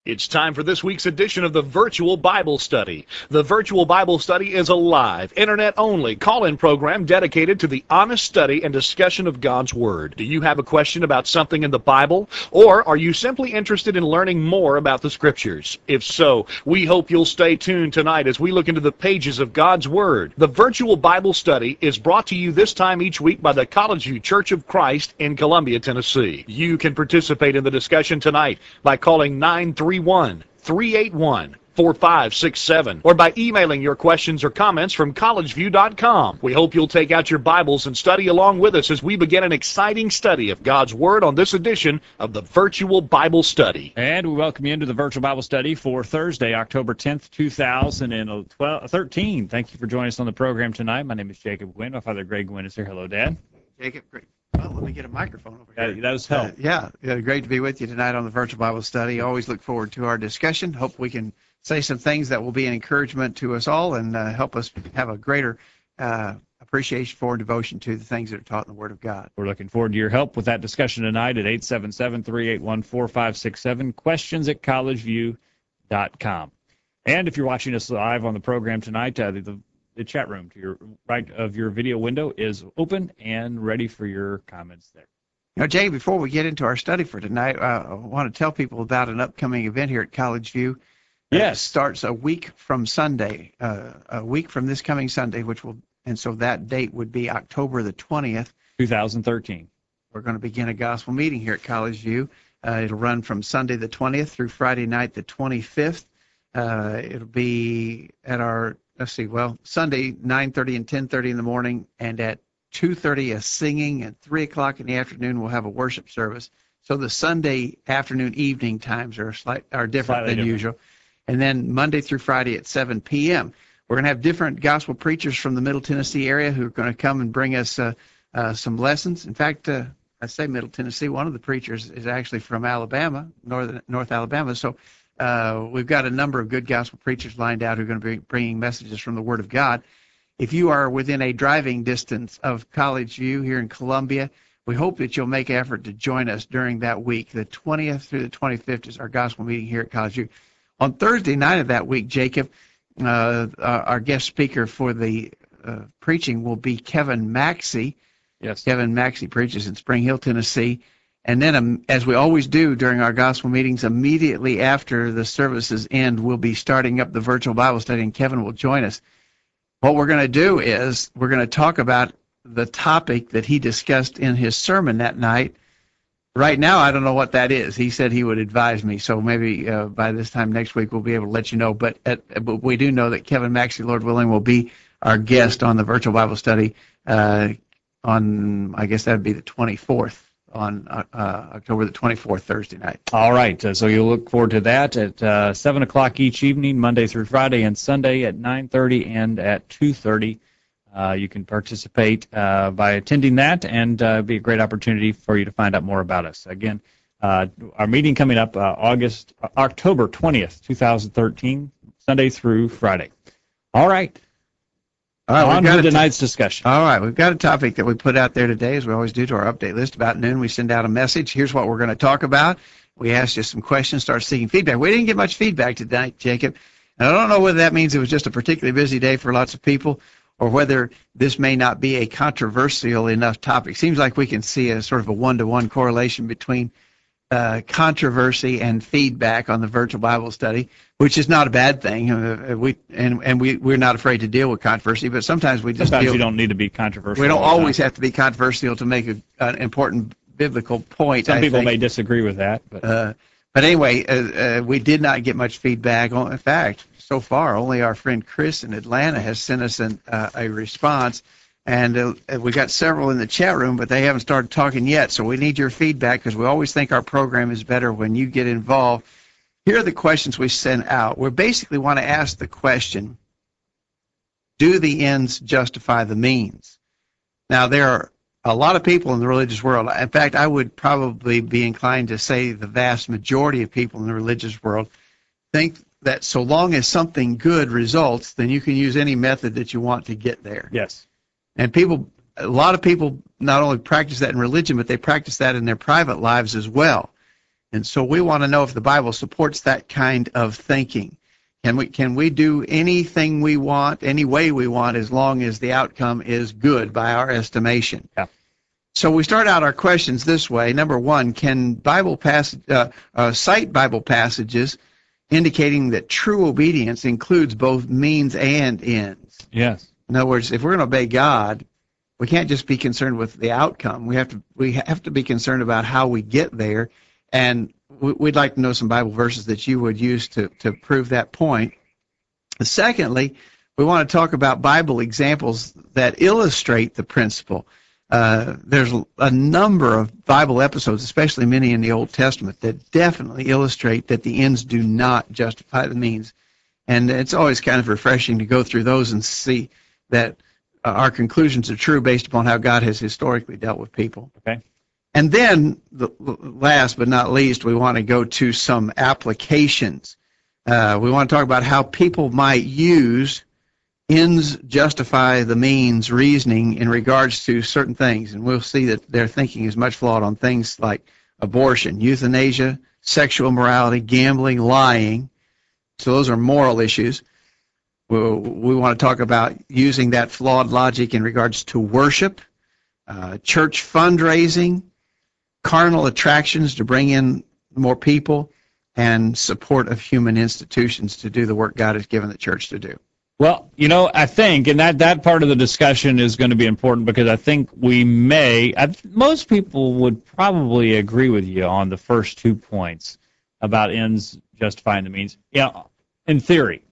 It's time for this week's edition of the Virtual Bible Study. The Virtual Bible Study is a live, internet-only call-in program dedicated to the honest study and discussion of God's Word. Do you have a question about something in the Bible? Or are you simply interested in learning more about the Scriptures? If so, we hope you'll stay tuned tonight as we look into the pages of God's Word. The Virtual Bible Study is brought to you this time each week by the College View Church of Christ in Columbia, Tennessee. You can participate in the discussion tonight by calling 931-381-4567 or by emailing your questions or comments from collegeview.com. We hope you'll take out your Bibles and study along with us as we begin an exciting study of God's Word on this edition of the Virtual Bible Study. And we welcome you into the Virtual Bible Study for Thursday, October 10th, 2013. Thank you for joining us on the program tonight. My name is Jacob Gwynn. My father, Greg Gwynn, is here. Hello, Dad. Jacob, great. Well, let me get a microphone over here. That does help. Yeah, great to be with you tonight on the Virtual Bible Study. Always look forward to our discussion. Hope we can say some things that will be an encouragement to us all and help us have a greater appreciation for and devotion to the things that are taught in the Word of God. We're looking forward to your help with that discussion tonight at 877-381-4567, questions@collegeview.com. And if you're watching us live on the program tonight, the chat room to your right of your video window is open and ready for your comments there. You know, Jay, before we get into our study for tonight, I want to tell people about an upcoming event here at College View. Yes. It starts a week from Sunday, a week from this coming Sunday, so that date would be October the 20th. 2013. We're going to begin a gospel meeting here at College View. It'll run from Sunday the 20th through Friday night the 25th. It'll be at our Sunday, 9:30 and 10:30 in the morning, and at 2:30 a singing, and 3 o'clock in the afternoon we'll have a worship service. So the Sunday afternoon evening times are different than usual. And then Monday through Friday at 7 p.m. We're going to have different gospel preachers from the Middle Tennessee area who are going to come and bring us some lessons. In fact, I say Middle Tennessee, one of the preachers is actually from Alabama, North Alabama. So we've got a number of good gospel preachers lined out who are going to be bringing messages from the Word of God. If you are within a driving distance of College View here in Columbia, we hope that you'll make an effort to join us during that week. The 20th through the 25th is our gospel meeting here at College View. On Thursday night of that week, Jacob, our guest speaker for the preaching will be Kevin Maxey. Yes. Kevin Maxey preaches in Spring Hill, Tennessee. And then, as we always do during our gospel meetings, immediately after the services end, we'll be starting up the virtual Bible study, and Kevin will join us. What we're going to do is we're going to talk about the topic that he discussed in his sermon that night. Right now, I don't know what that is. He said he would advise me, so maybe by this time next week we'll be able to let you know. But we do know that Kevin Maxey, Lord willing, will be our guest on the virtual Bible study on, I guess that would be the 24th. On October the 24th, Thursday night. All right, so you'll look forward to that at 7 o'clock each evening, Monday through Friday, and Sunday at 9:30 and at 2:30. You can participate by attending that, and be a great opportunity for you to find out more about us. Again, our meeting coming up October 20th, 2013, Sunday through Friday. All right. On to tonight's discussion. All right, we've got a topic that we put out there today, as we always do to our update list. About noon, we send out a message. Here's what we're going to talk about. We asked you some questions, start seeking feedback. We didn't get much feedback tonight, Jacob. And I don't know whether that means it was just a particularly busy day for lots of people, or whether this may not be a controversial enough topic. Seems like we can see a sort of a one-to-one correlation between controversy and feedback on the virtual Bible study, which is not a bad thing. We're not afraid to deal with controversy, but sometimes we just sometimes you don't need to be controversial. We don't always have to be controversial to make an important biblical point. Some people may disagree with that, but anyway, we did not get much feedback. In fact, so far, only our friend Chris in Atlanta has sent us a response. And we got several in the chat room, but they haven't started talking yet. So we need your feedback, because we always think our program is better when you get involved. Here are the questions we sent out. We basically want to ask the question, do the ends justify the means? Now, there are a lot of people in the religious world. In fact, I would probably be inclined to say the vast majority of people in the religious world think that so long as something good results, then you can use any method that you want to get there. Yes. And a lot of people not only practice that in religion, but they practice that in their private lives as well. And so we want to know if the Bible supports that kind of thinking. Can we do anything we want, any way we want, as long as the outcome is good by our estimation? Yeah. So we start out our questions this way. Number one, can cite Bible passages indicating that true obedience includes both means and ends? Yes. In other words, if we're going to obey God, we can't just be concerned with the outcome. We have to be concerned about how we get there, and we'd like to know some Bible verses that you would use to prove that point. Secondly, we want to talk about Bible examples that illustrate the principle. There's a number of Bible episodes, especially many in the Old Testament, that definitely illustrate that the ends do not justify the means. And it's always kind of refreshing to go through those and see that our conclusions are true based upon how God has historically dealt with people. Okay. And then, last but not least, we want to go to some applications. We want to talk about how people might use ends justify the means reasoning in regards to certain things. And we'll see that their thinking is much flawed on things like abortion, euthanasia, sexual morality, gambling, lying. So those are moral issues. We want to talk about using that flawed logic in regards to worship, church fundraising, carnal attractions to bring in more people, and support of human institutions to do the work God has given the church to do. Well, I think, and that part of the discussion is going to be important because I think most people would probably agree with you on the first 2 points about ends justifying the means. In theory.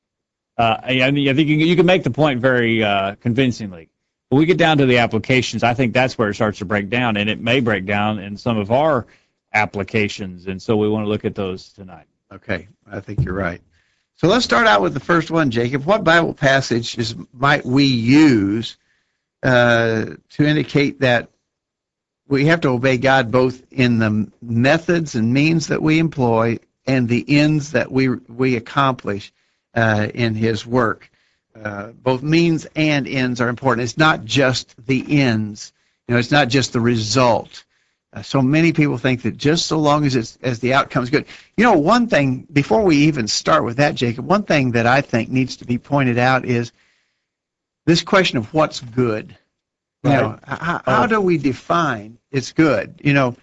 I think you can make the point very convincingly. When we get down to the applications, I think that's where it starts to break down, and it may break down in some of our applications, and so we want to look at those tonight. Okay, I think you're right. So let's start out with the first one, Jacob. What Bible passages might we use to indicate that we have to obey God both in the methods and means that we employ and the ends that we accomplish in His work? Both means and ends are important. It's not just the ends. It's not just the result. So many people think that just so long as the outcome is good. One thing, before we even start with that, Jacob, one thing that I think needs to be pointed out is this question of what's good. Right. How do we define it's good?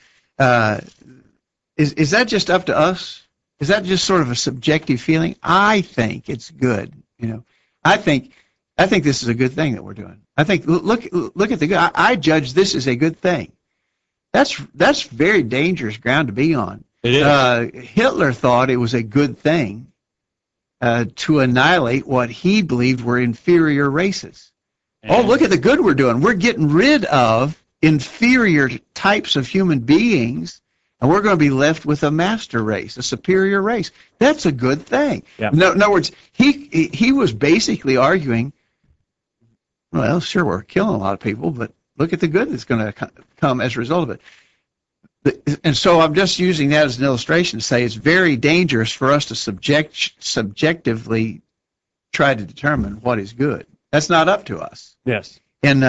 Is that just up to us? Is that just sort of a subjective feeling? I think it's good. I think this is a good thing that we're doing. I think look at the good. I judge this as a good thing. That's very dangerous ground to be on. It is. Hitler thought it was a good thing to annihilate what he believed were inferior races. Oh, look at the good we're doing. We're getting rid of inferior types of human beings, and we're going to be left with a master race, a superior race. That's a good thing. Yeah. In other words, he was basically arguing, well, sure, we're killing a lot of people, but look at the good that's going to come as a result of it. And so I'm just using that as an illustration to say it's very dangerous for us to subjectively try to determine what is good. That's not up to us. Yes. In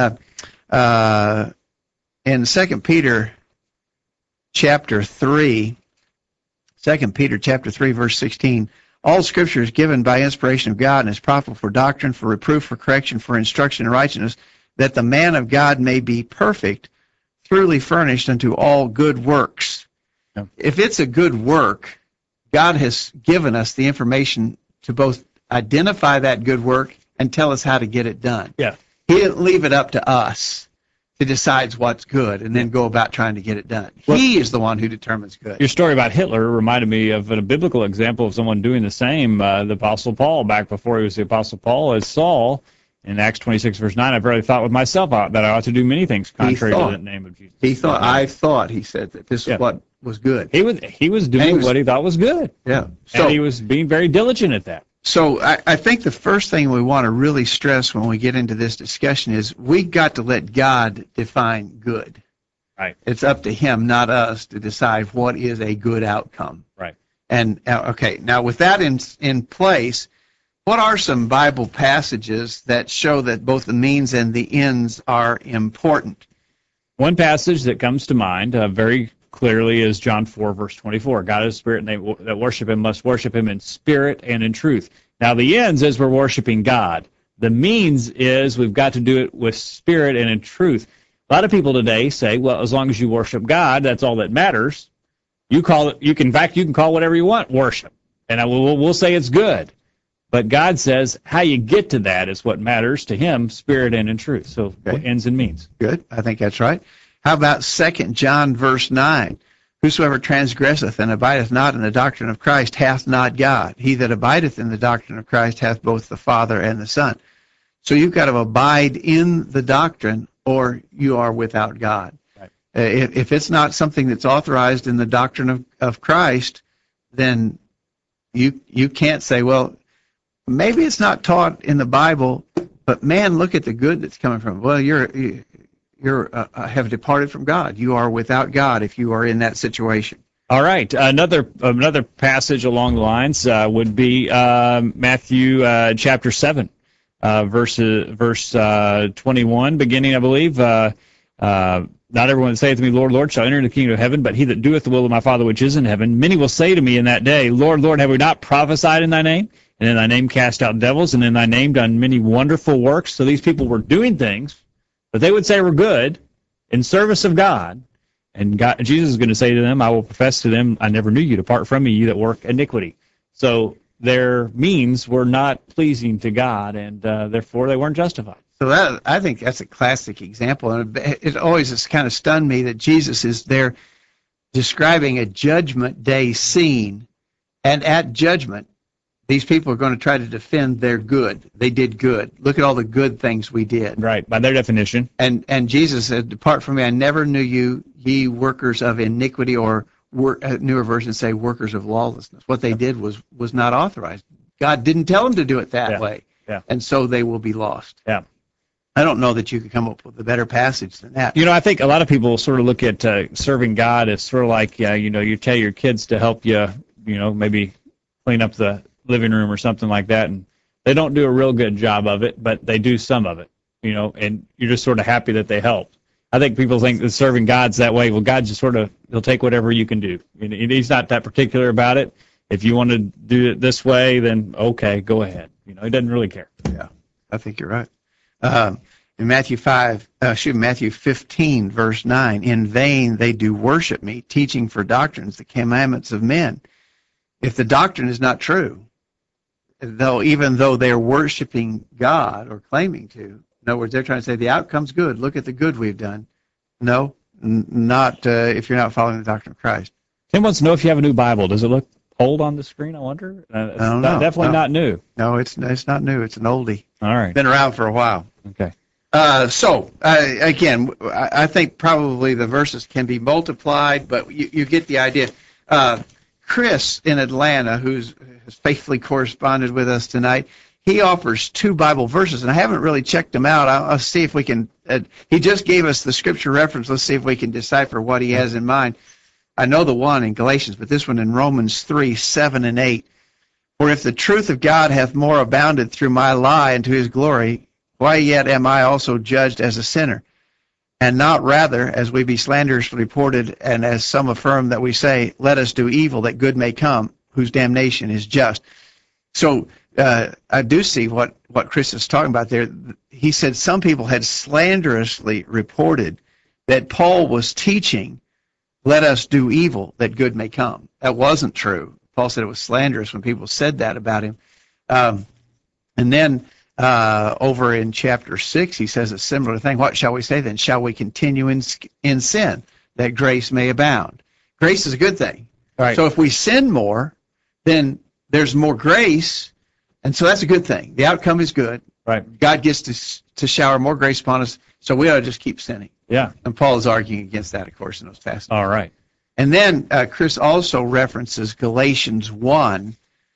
2 Peter chapter 3, 2 Peter chapter 3, verse 16, all Scripture is given by inspiration of God and is profitable for doctrine, for reproof, for correction, for instruction in righteousness, that the man of God may be perfect, truly furnished unto all good works. Yeah. If it's a good work, God has given us the information to both identify that good work and tell us how to get it done. Yeah. He didn't leave it up to us to decide what's good and then go about trying to get it done. He is the one who determines good. Your story about Hitler reminded me of a biblical example of someone doing the same. The Apostle Paul, back before he was the Apostle Paul, as Saul, in Acts 26, verse 9, I've already thought with myself that I ought to do many things contrary to the name of Jesus. He said that this is what was good. He was doing what he thought was good. Yeah. And he was being very diligent at that. So I think the first thing we want to really stress when we get into this discussion is we got to let God define good. Right. It's up to Him, not us, to decide what is a good outcome. Right. And okay, now with that in place, what are some Bible passages that show that both the means and the ends are important? One passage that comes to mind very clearly is John 4, verse 24. God is spirit, and they that worship him must worship him in spirit and in truth. Now, the ends is we're worshiping God. The means is we've got to do it with spirit and in truth. A lot of people today say, well, as long as you worship God, that's all that matters. You call it, in fact, you can call whatever you want worship. And we'll say it's good. But God says how you get to that is what matters to him, spirit and in truth. So ends and means. Good. I think that's right. How about 2 John verse 9? Whosoever transgresseth and abideth not in the doctrine of Christ hath not God. He that abideth in the doctrine of Christ hath both the Father and the Son. So you've got to abide in the doctrine or you are without God. Right. If it's not something that's authorized in the doctrine of Christ, then you can't say, well, maybe it's not taught in the Bible, but man, look at the good that's coming from it. Well, you have departed from God. You are without God if you are in that situation. All right. Another passage along the lines would be Matthew chapter 7, verse 21, beginning, I believe. Not everyone that saith to me, Lord, Lord, shall enter into the kingdom of heaven, but he that doeth the will of my Father which is in heaven. Many will say to me in that day, Lord, Lord, have we not prophesied in thy name? And in thy name cast out devils, and in thy name done many wonderful works. So these people were doing things that they would say were good in service of God. And Jesus is going to say to them, I will profess to them, I never knew you. Depart from me, you that work iniquity. So their means were not pleasing to God, and therefore they weren't justified. So I think that's a classic example. And it always has kind of stunned me that Jesus is there describing a judgment day scene. And at judgment, these people are going to try to defend their good. They did good. Look at all the good things we did. Right, by their definition. And Jesus said, depart from me, I never knew you, ye workers of iniquity, or newer versions say workers of lawlessness. What they did was not authorized. God didn't tell them to do it that way. Yeah. And so they will be lost. Yeah. I don't know that you could come up with a better passage than that. You know, I think a lot of people sort of look at serving God as sort of like, you tell your kids to help you, maybe clean up the living room or something like that, and they don't do a real good job of it, but they do some of it, and you're just sort of happy that they helped. I think people think that serving God's that way. Well, God just he'll take whatever you can do. He's not that particular about it. If you want to do it this way, then okay, go ahead. He doesn't really care. Yeah, I think you're right. In Matthew 15, verse 9, in vain they do worship me, teaching for doctrines the commandments of men. If the doctrine is not true, even though they're worshiping God or claiming to, in other words, they're trying to say the outcome's good. Look at the good we've done. No, not if you're not following the doctrine of Christ. Tim wants to know if you have a new Bible. Does it look old on the screen, I wonder? I don't know. Definitely not new. No, it's not new. It's an oldie. All right. Been around for a while. Okay. Again, I think probably the verses can be multiplied, but you get the idea. Chris in Atlanta, who's faithfully corresponded with us tonight, he offers 2 Bible verses, and I haven't really checked them out. I'll see if we can. He just gave us the scripture reference. Let's see if we can decipher what he has in mind. I know the one in Galatians, but this one in Romans 3, 7 and 8. For if the truth of God hath more abounded through my lie unto his glory, why yet am I also judged as a sinner? And not rather, as we be slanderously reported, and as some affirm that we say, let us do evil that good may come, whose damnation is just. So I do see what Chris is talking about there. He said some people had slanderously reported that Paul was teaching, let us do evil that good may come. That wasn't true. Paul said it was slanderous when people said that about him. And then over in chapter 6, he says a similar thing. What shall we say then? Shall we continue in sin, that grace may abound? Grace is a good thing. Right. So if we sin more, then there's more grace, and so that's a good thing. The outcome is good. Right. God gets to shower more grace upon us, so we ought to just keep sinning. Yeah. And Paul is arguing against that, of course, in those passages. All right. And then Chris also references Galatians 1,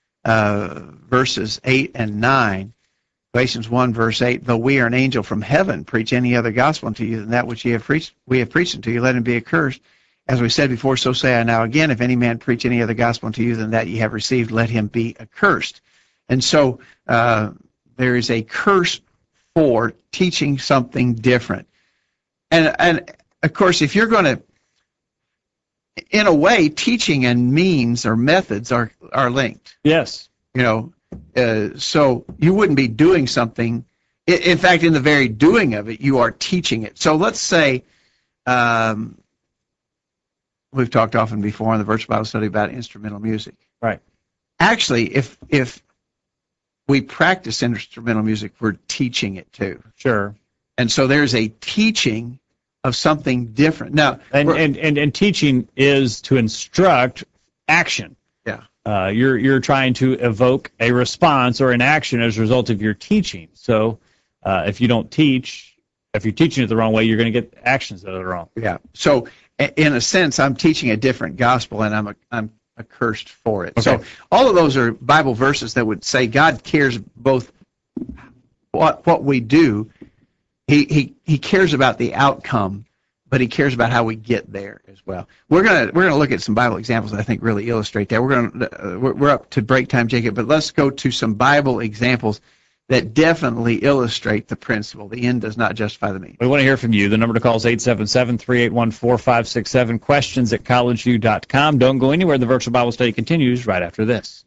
verses 8 and 9. Galatians 1, verse 8, though we are an angel from heaven, preach any other gospel unto you than that which we have preached unto you, let him be accursed. As we said before, so say I now again, if any man preach any other gospel unto you than that ye have received, let him be accursed. And so there is a curse for teaching something different. And of course, if you're going to in a way, teaching and means or methods are linked. Yes. So you wouldn't be doing something. In fact, in the very doing of it, you are teaching it. So let's say we've talked often before on the Virtual Bible Study about instrumental music. Right. Actually, if we practice instrumental music, we're teaching it too. Sure. And so there's a teaching of something different. Now, and teaching is to instruct action. Yeah. You're trying to evoke a response or an action as a result of your teaching. So if you don't teach, if you're teaching it the wrong way, you're going to get actions that are wrong. Yeah. So in a sense, I'm teaching a different gospel, and I'm accursed for it. Okay. So all of those are Bible verses that would say God cares both what we do. He cares about the outcome, but he cares about how we get there as well. We're gonna look at some Bible examples that I think really illustrate that. We're up to break time, Jacob, but let's go to some Bible examples that definitely illustrate the principle. The end does not justify the means. We want to hear from you. The number to call is 877-381-4567, questions@collegeview.com. Don't go anywhere. The virtual Bible study continues right after this.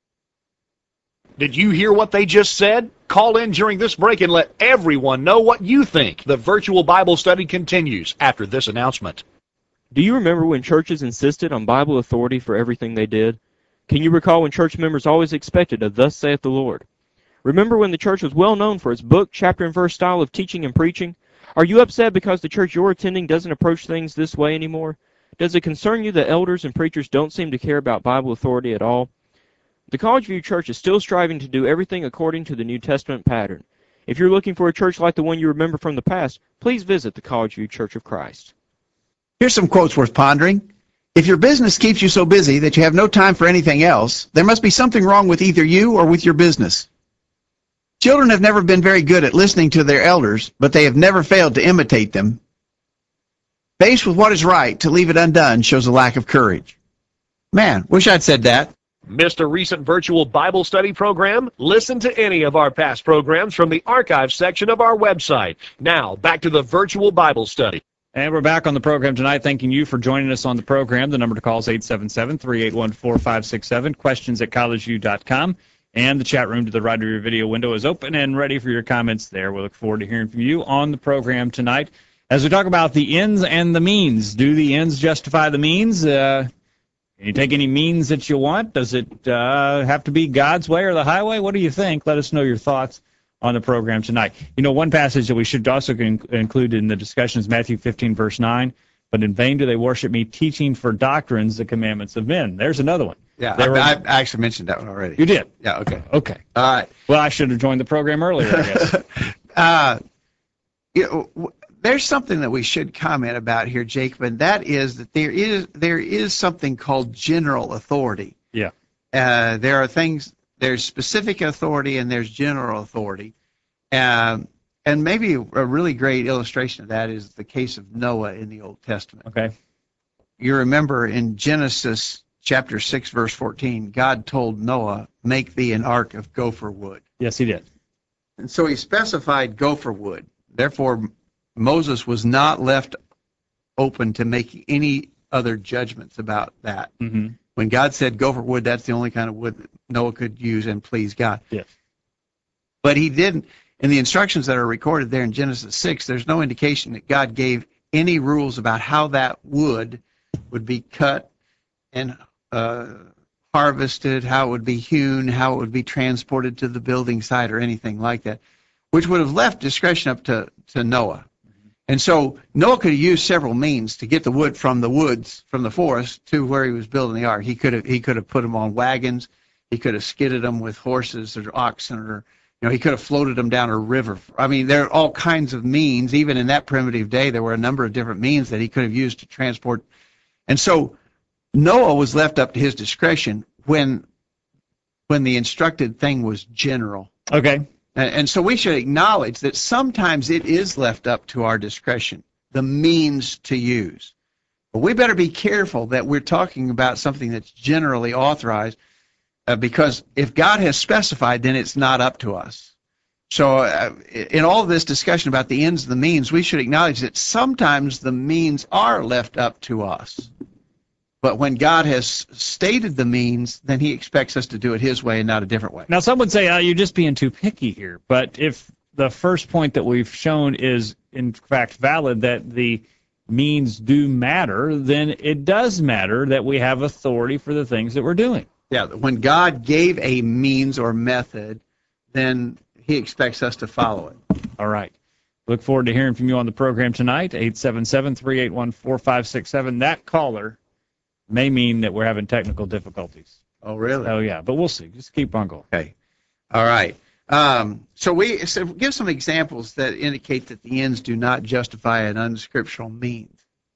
Did you hear what they just said? Call in during this break and let everyone know what you think. The virtual Bible study continues after this announcement. Do you remember when churches insisted on Bible authority for everything they did? Can you recall when church members always expected a "Thus saith the Lord"? Remember when the church was well known for its book, chapter, and verse style of teaching and preaching? Are you upset because the church you're attending doesn't approach things this way anymore? Does it concern you that elders and preachers don't seem to care about Bible authority at all? The College View Church is still striving to do everything according to the New Testament pattern. If you're looking for a church like the one you remember from the past, please visit the College View Church of Christ. Here's some quotes worth pondering. If your business keeps you so busy that you have no time for anything else, there must be something wrong with either you or with your business. Children have never been very good at listening to their elders, but they have never failed to imitate them. Faced with what is right, to leave it undone shows a lack of courage. Man, wish I'd said that. Missed a recent virtual Bible study program? Listen to any of our past programs from the archive section of our website. Now, back to the virtual Bible study. And we're back on the program tonight. Thanking you for joining us on the program. The number to call is 877-381-4567, questions@collegeview.com. And the chat room to the right of your video window is open and ready for your comments there. We look forward to hearing from you on the program tonight. As we talk about the ends and the means, do the ends justify the means? Can you take any means that you want? Does it have to be God's way or the highway? What do you think? Let us know your thoughts on the program tonight. You know, one passage that we should also include in the discussion is Matthew 15, verse 9. But in vain do they worship me, teaching for doctrines the commandments of men. There's another one. Yeah, I actually mentioned that one already. You did? Yeah, okay. Okay. All right. Well, I should have joined the program earlier, I guess. There's something that we should comment about here, Jacob, and that is that there is something called general authority. Yeah. There are things, there's specific authority and there's general authority. And maybe a really great illustration of that is the case of Noah in the Old Testament. Okay. You remember in Genesis chapter 6, verse 14, God told Noah, make thee an ark of gopher wood. Yes, he did. And so he specified gopher wood. Therefore, Moses was not left open to make any other judgments about that. Mm-hmm. When God said gopher wood, that's the only kind of wood that Noah could use and please God. Yes. But he didn't. In the instructions that are recorded there in Genesis 6, there's no indication that God gave any rules about how that wood would be cut and harvested, how it would be hewn, how it would be transported to the building site or anything like that, which would have left discretion up to Noah. And so Noah could have used several means to get the wood from the woods, from the forest, to where he was building the ark. He could have put them on wagons. He could have skidded them with horses or oxen, or he could have floated them down a river. I mean, there are all kinds of means. Even in that primitive day, there were a number of different means that he could have used to transport. And so Noah was left up to his discretion when the instructed thing was general. Okay. And so we should acknowledge that sometimes it is left up to our discretion, the means to use. But we better be careful that we're talking about something that's generally authorized, because if God has specified, then it's not up to us. So in all of this discussion about the ends and the means, we should acknowledge that sometimes the means are left up to us. But when God has stated the means, then he expects us to do it his way and not a different way. Now, some would say, you're just being too picky here. But if the first point that we've shown is, in fact, valid, that the means do matter, then it does matter that we have authority for the things that we're doing. Yeah, when God gave a means or method, then he expects us to follow it. All right. Look forward to hearing from you on the program tonight, 877-381-4567. That caller may mean that we're having technical difficulties. Oh, really? Oh, yeah, but we'll see. Just keep on going. Okay. All right. So give some examples that indicate that the ends do not justify an unscriptural means.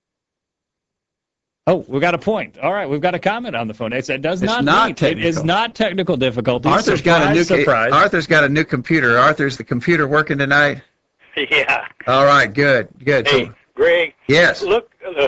Oh, we've got a point. All right, we've got a comment on the phone. It does It's not not mean technical. it is not technical difficulties. Arthur's Surprise. Arthur's got a new computer. Arthur's the computer working tonight? Yeah. All right, good. Hey, Greg. Yes. Look,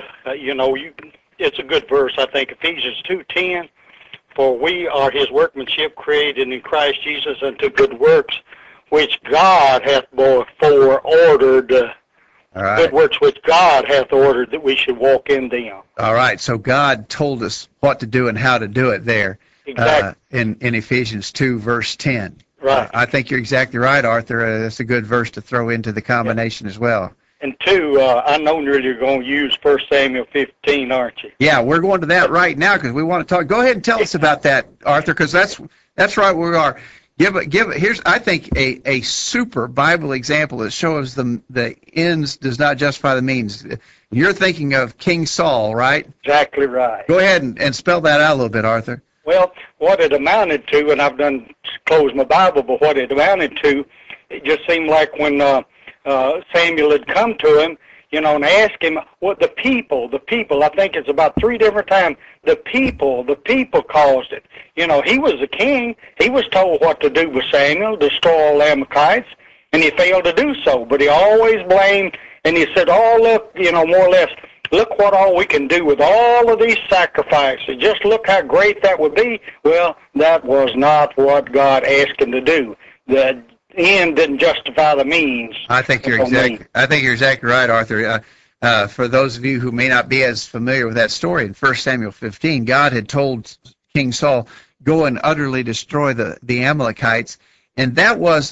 it's a good verse, I think, Ephesians 2:10. For we are his workmanship created in Christ Jesus unto good works, which God hath before ordered. All right. Good works which God hath ordered that we should walk in them. All right. So God told us what to do and how to do it there. Exactly. In Ephesians 2, verse 10. Right. I think you're exactly right, Arthur. That's a good verse to throw into the combination as well. And two, I know you're going to use 1 Samuel 15, aren't you? Yeah, we're going to that right now because we want to talk. Go ahead and tell us about that, Arthur, because that's right where we are. Here's, I think, a super Bible example that shows the ends does not justify the means. You're thinking of King Saul, right? Exactly right. Go ahead and spell that out a little bit, Arthur. Well, what it amounted to, and I've done closed my Bible, but what it amounted to, it just seemed like when Samuel had come to him, and asked him what the people, I think it's about 3 different times, the people caused it. He was the king. He was told what to do with Samuel, destroy all the Amalekites, and he failed to do so. But he always blamed, and he said, oh, look, more or less, look what all we can do with all of these sacrifices. Just look how great that would be. Well, that was not what God asked him to do. The end didn't justify the means. I think you're exactly right, Arthur. For those of you who may not be as familiar with that story, in 1 Samuel 15, God had told King Saul, go and utterly destroy the Amalekites, and that was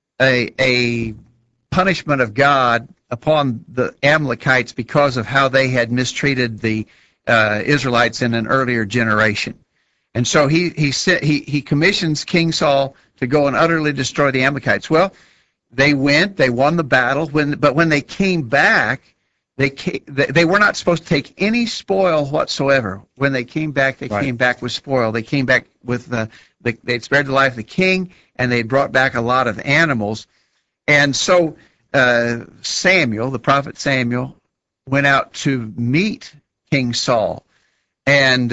a punishment of God upon the Amalekites because of how they had mistreated the Israelites in an earlier generation. And so he commissions King Saul to go and utterly destroy the Amalekites. Well, they went, they won the battle, but when they came back, they were not supposed to take any spoil whatsoever. When they came back, they came back with spoil. They came back with they'd spared the life of the king, and they brought back a lot of animals. And so Samuel, the prophet Samuel, went out to meet King Saul, and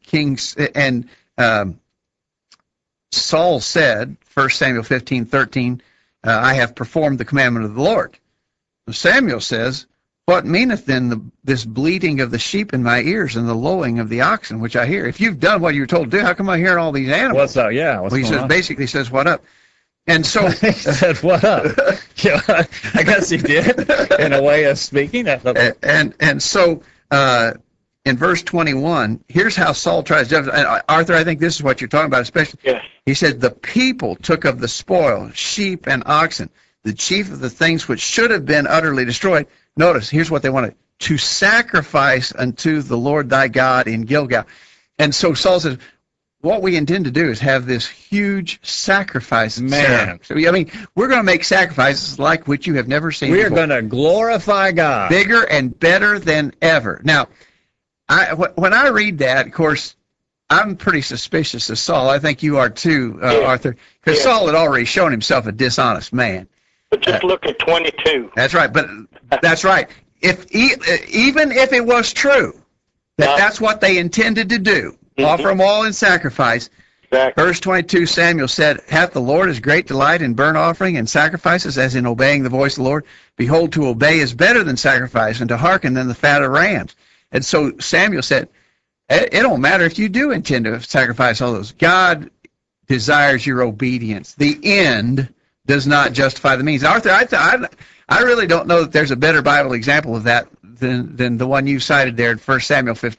Saul said, 1 Samuel 15:13, I have performed the commandment of the Lord. Samuel says, what meaneth then this bleating of the sheep in my ears and the lowing of the oxen which I hear? If you've done what you were told to do, how come I hear all these animals? What's up? Yeah. What's he says, basically says, what up? And so he said, what up? Yeah, I guess he did, in a way of speaking. And so in verse 21, here's how Saul tries to justify. And Arthur, I think this is what you're talking about, especially. Yes. He said, the people took of the spoil, sheep and oxen, the chief of the things which should have been utterly destroyed. Notice, here's what they wanted, to sacrifice unto the Lord thy God in Gilgal. And so Saul says, what we intend to do is have this huge sacrifice. Man. So, I mean, we're going to make sacrifices like which you have never seen We are before. going to glorify God. Bigger and better than ever. Now, when I read that, of course, I'm pretty suspicious of Saul. I think you are too, Arthur, because Saul had already shown himself a dishonest man. But just look at 22. That's right. But that's right. Even if it was true that that's what they intended to do, offer them all in sacrifice. Exactly. Verse 22, Samuel said, hath the Lord his great delight in burnt offering and sacrifices, as in obeying the voice of the Lord? Behold, to obey is better than sacrifice, and to hearken than the fat of rams. And so Samuel said, it don't matter if you do intend to sacrifice all those. God desires your obedience. The end does not justify the means. Arthur, I really don't know that there's a better Bible example of that than the one you cited there in 1 Samuel 15.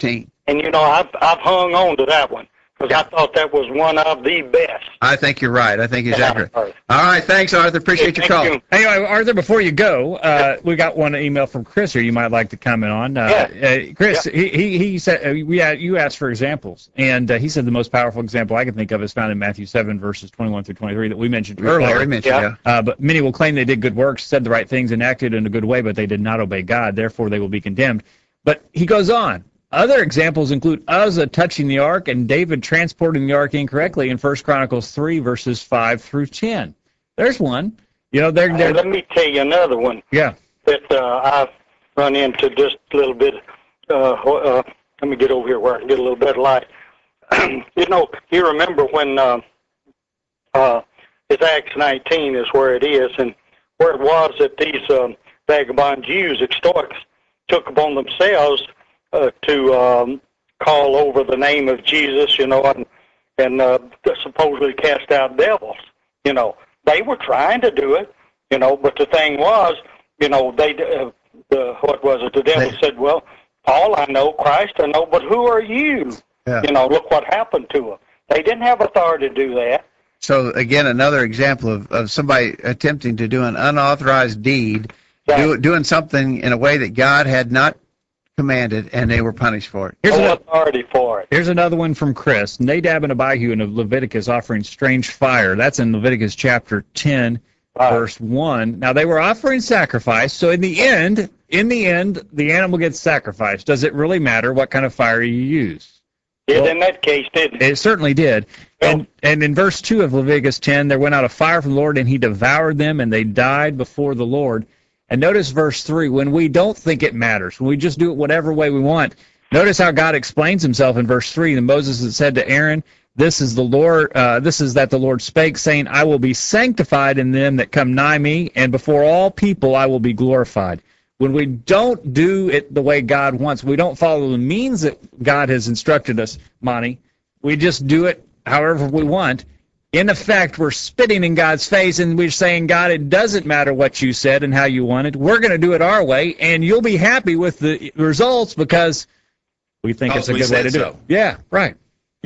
And I've hung on to that one because I thought that was one of the best. I think you're right. I think he's Yeah, accurate. Arthur. All right, thanks, Arthur. Appreciate your Thank call. you. Anyway, Arthur, before you go, we got one email from Chris here you might like to comment on. Chris, he said you asked for examples, and he said the most powerful example I can think of is found in Matthew 7, verses 21 through 23 that we mentioned earlier. We mentioned, yeah. But many will claim they did good works, said the right things, and acted in a good way, but they did not obey God. Therefore, they will be condemned. But he goes on. Other examples include Uzzah touching the ark and David transporting the ark incorrectly in 1 Chronicles 3, verses 5 through 10. There's one. Let me tell you another one Yeah. that I've run into just a little bit. Let me get over here where I can get a little better light. You remember when it's Acts 19 is where it is, and where it was that these vagabond Jews, extorts, took upon themselves to call over the name of Jesus, and supposedly cast out devils. They were trying to do it, but the thing was, what was it? The devil said, well, Paul I know, Christ I know, but who are you? Yeah. Look what happened to them. They didn't have authority to do that. So, again, another example of somebody attempting to do an unauthorized deed, Right. doing something in a way that God had not commanded, and they were punished for it. No authority for it. Here's another one from Chris. Nadab and Abihu in Leviticus offering strange fire. That's in Leviticus chapter 10, Right. verse 1. Now, they were offering sacrifice, so in the end, the animal gets sacrificed. Does it really matter what kind of fire you use? Did in that case, didn't it? It certainly did. Well- And in verse 2 of Leviticus 10, there went out a fire from the Lord, and he devoured them, and they died before the Lord. And notice verse 3, when we don't think it matters, when we just do it whatever way we want, notice how God explains himself in verse 3. And Moses had said to Aaron, this is that the Lord spake, saying, I will be sanctified in them that come nigh me, and before all people I will be glorified. When we don't do it the way God wants, we don't follow the means that God has instructed us, Monty, we just do it however we want. In effect, we're spitting in God's face, and we're saying, God, it doesn't matter what you said and how you want it. We're going to do it our way, and you'll be happy with the results because we think it's a good way to do it. Yeah, right.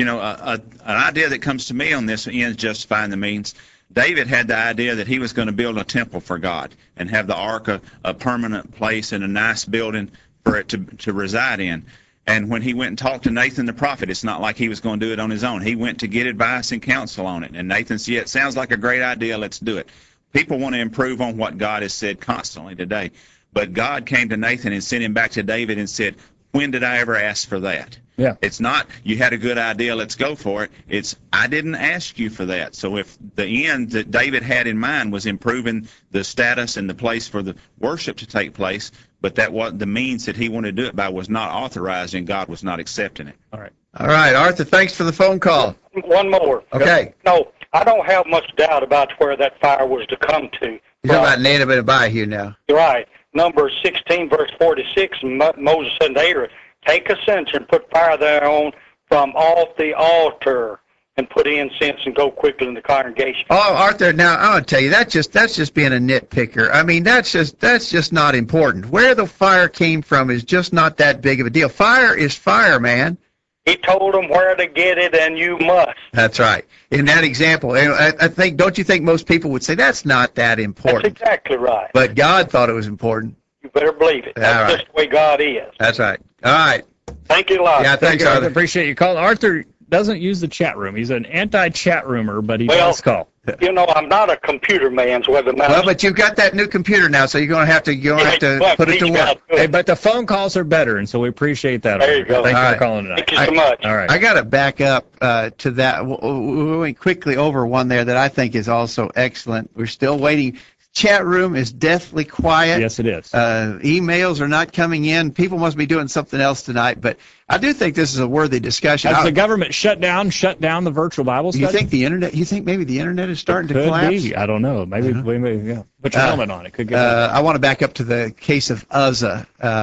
An idea that comes to me on this ends justifying the means. David had the idea that he was going to build a temple for God and have the ark a permanent place and a nice building for it to reside in. And when he went and talked to Nathan the prophet, it's not like he was going to do it on his own. He went to get advice and counsel on it. And Nathan said, yeah, it sounds like a great idea. Let's do it. People want to improve on what God has said constantly today. But God came to Nathan and sent him back to David and said, when did I ever ask for that? Yeah. It's not, you had a good idea, let's go for it. It's, I didn't ask you for that. So if the end that David had in mind was improving the status and the place for the worship to take place, but that what the means that he wanted to do it by was not authorized, and God was not accepting it. All right. All right, Arthur, thanks for the phone call. One more. Okay. No, I don't have much doubt about where that fire was to come to. You're talking about Nadab and Abihu now. You're right. Numbers 16, verse 46, Moses said to Aaron, take a censer and put fire thereon from off the altar and put incense and go quickly in the congregation. Oh, Arthur, now I'm going to tell you, that's just being a nitpicker. I mean, that's just not important. Where the fire came from is just not that big of a deal. Fire is fire, man. He told them where to get it, and you must. That's right. In that example, I think, don't you think most people would say that's not that important? That's exactly right. But God thought it was important. You better believe it. That's All right. just the way God is. That's right. All right. Thank you a lot. Yeah, thanks, Arthur. Arthur. Appreciate you calling. Arthur doesn't use the chat room. He's an anti-chat roomer, but he does call. I'm not a computer man, so whether Well, but you've got that new computer now, so you're going to have to put it to work. Hey, but the phone calls are better, and so we appreciate that. There you Arthur. go. Thank you All for right. calling tonight. Thank you so much. All right. I got to back up to that. We went quickly over one there that I think is also excellent. We're still waiting. Chat room is deathly quiet. Yes, it is. Emails are not coming in. People must be doing something else tonight. But I do think this is a worthy discussion. Has the government shut down the virtual Bible study? You think the internet? You think maybe the internet is starting to Could collapse? be. I don't know. Maybe. Yeah. Put your helmet on. It could get. I want to back up to the case of Uzzah.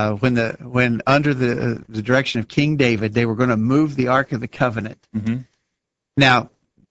When under the direction of King David, they were going to move the Ark of the Covenant. Mm-hmm. Now,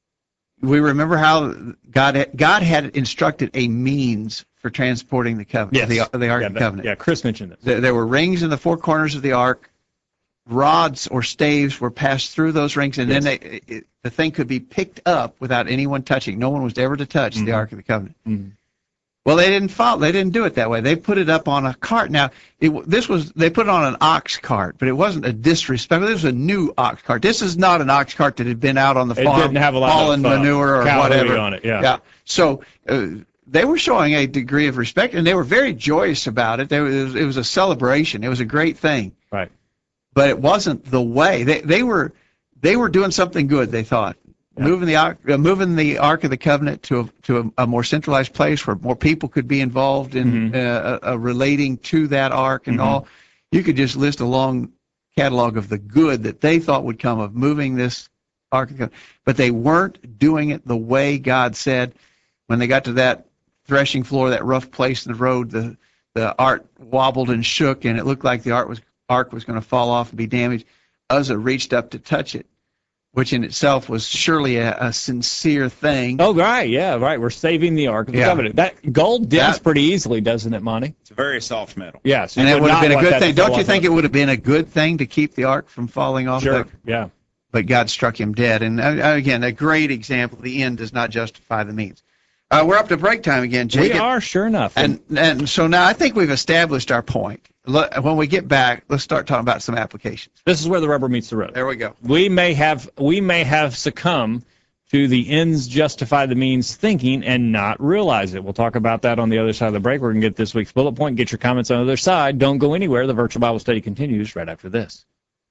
we remember how God had instructed a means for transporting the covenant, Yes. the Ark of the Covenant. Yeah, Chris mentioned this. There were rings in the four corners of the Ark. rods or staves were passed through those rings, and then the thing could be picked up without anyone touching. No one was ever to touch the Ark of the Covenant. Mm-hmm. Well, they didn't follow. They didn't do it that way. They put it up on a cart. Now, they put it on an ox cart, but it wasn't a disrespect. This was a new ox cart. This is not an ox cart that had been out on the farm, didn't have a lot hauling of manure or calorie whatever on it. Yeah. So they were showing a degree of respect, and they were very joyous about it. It was a celebration. It was a great thing. Right. But it wasn't the way. They were doing something good, they thought. Yeah. Moving the Ark of the Covenant to a more centralized place where more people could be involved in relating to that Ark and all. You could just list a long catalog of the good that they thought would come of moving this Ark of the Covenant. But they weren't doing it the way God said. When they got to that threshing floor, that rough place in the road, the Ark wobbled and shook, and it looked like the Ark was going to fall off and be damaged. Uzzah reached up to touch it, which in itself was surely a sincere thing. Oh, right, yeah, right. We're saving the Ark of the Covenant. That gold dims pretty easily, doesn't it, Monty? It's a very soft metal. Yes. And it would have been a good thing. Don't you think it would have been a good thing to keep the Ark from falling off? Sure, yeah. But God struck him dead. And again, a great example. The end does not justify the means. We're up to break time again, Jacob. We are, sure enough. And so now I think we've established our point. When we get back, let's start talking about some applications. This is where the rubber meets the road. There we go. We may have succumbed to the ends justify the means thinking and not realize it. We'll talk about that on the other side of the break. We're going to get this week's bullet point, get your comments on the other side. Don't go anywhere. The virtual Bible study continues right after this.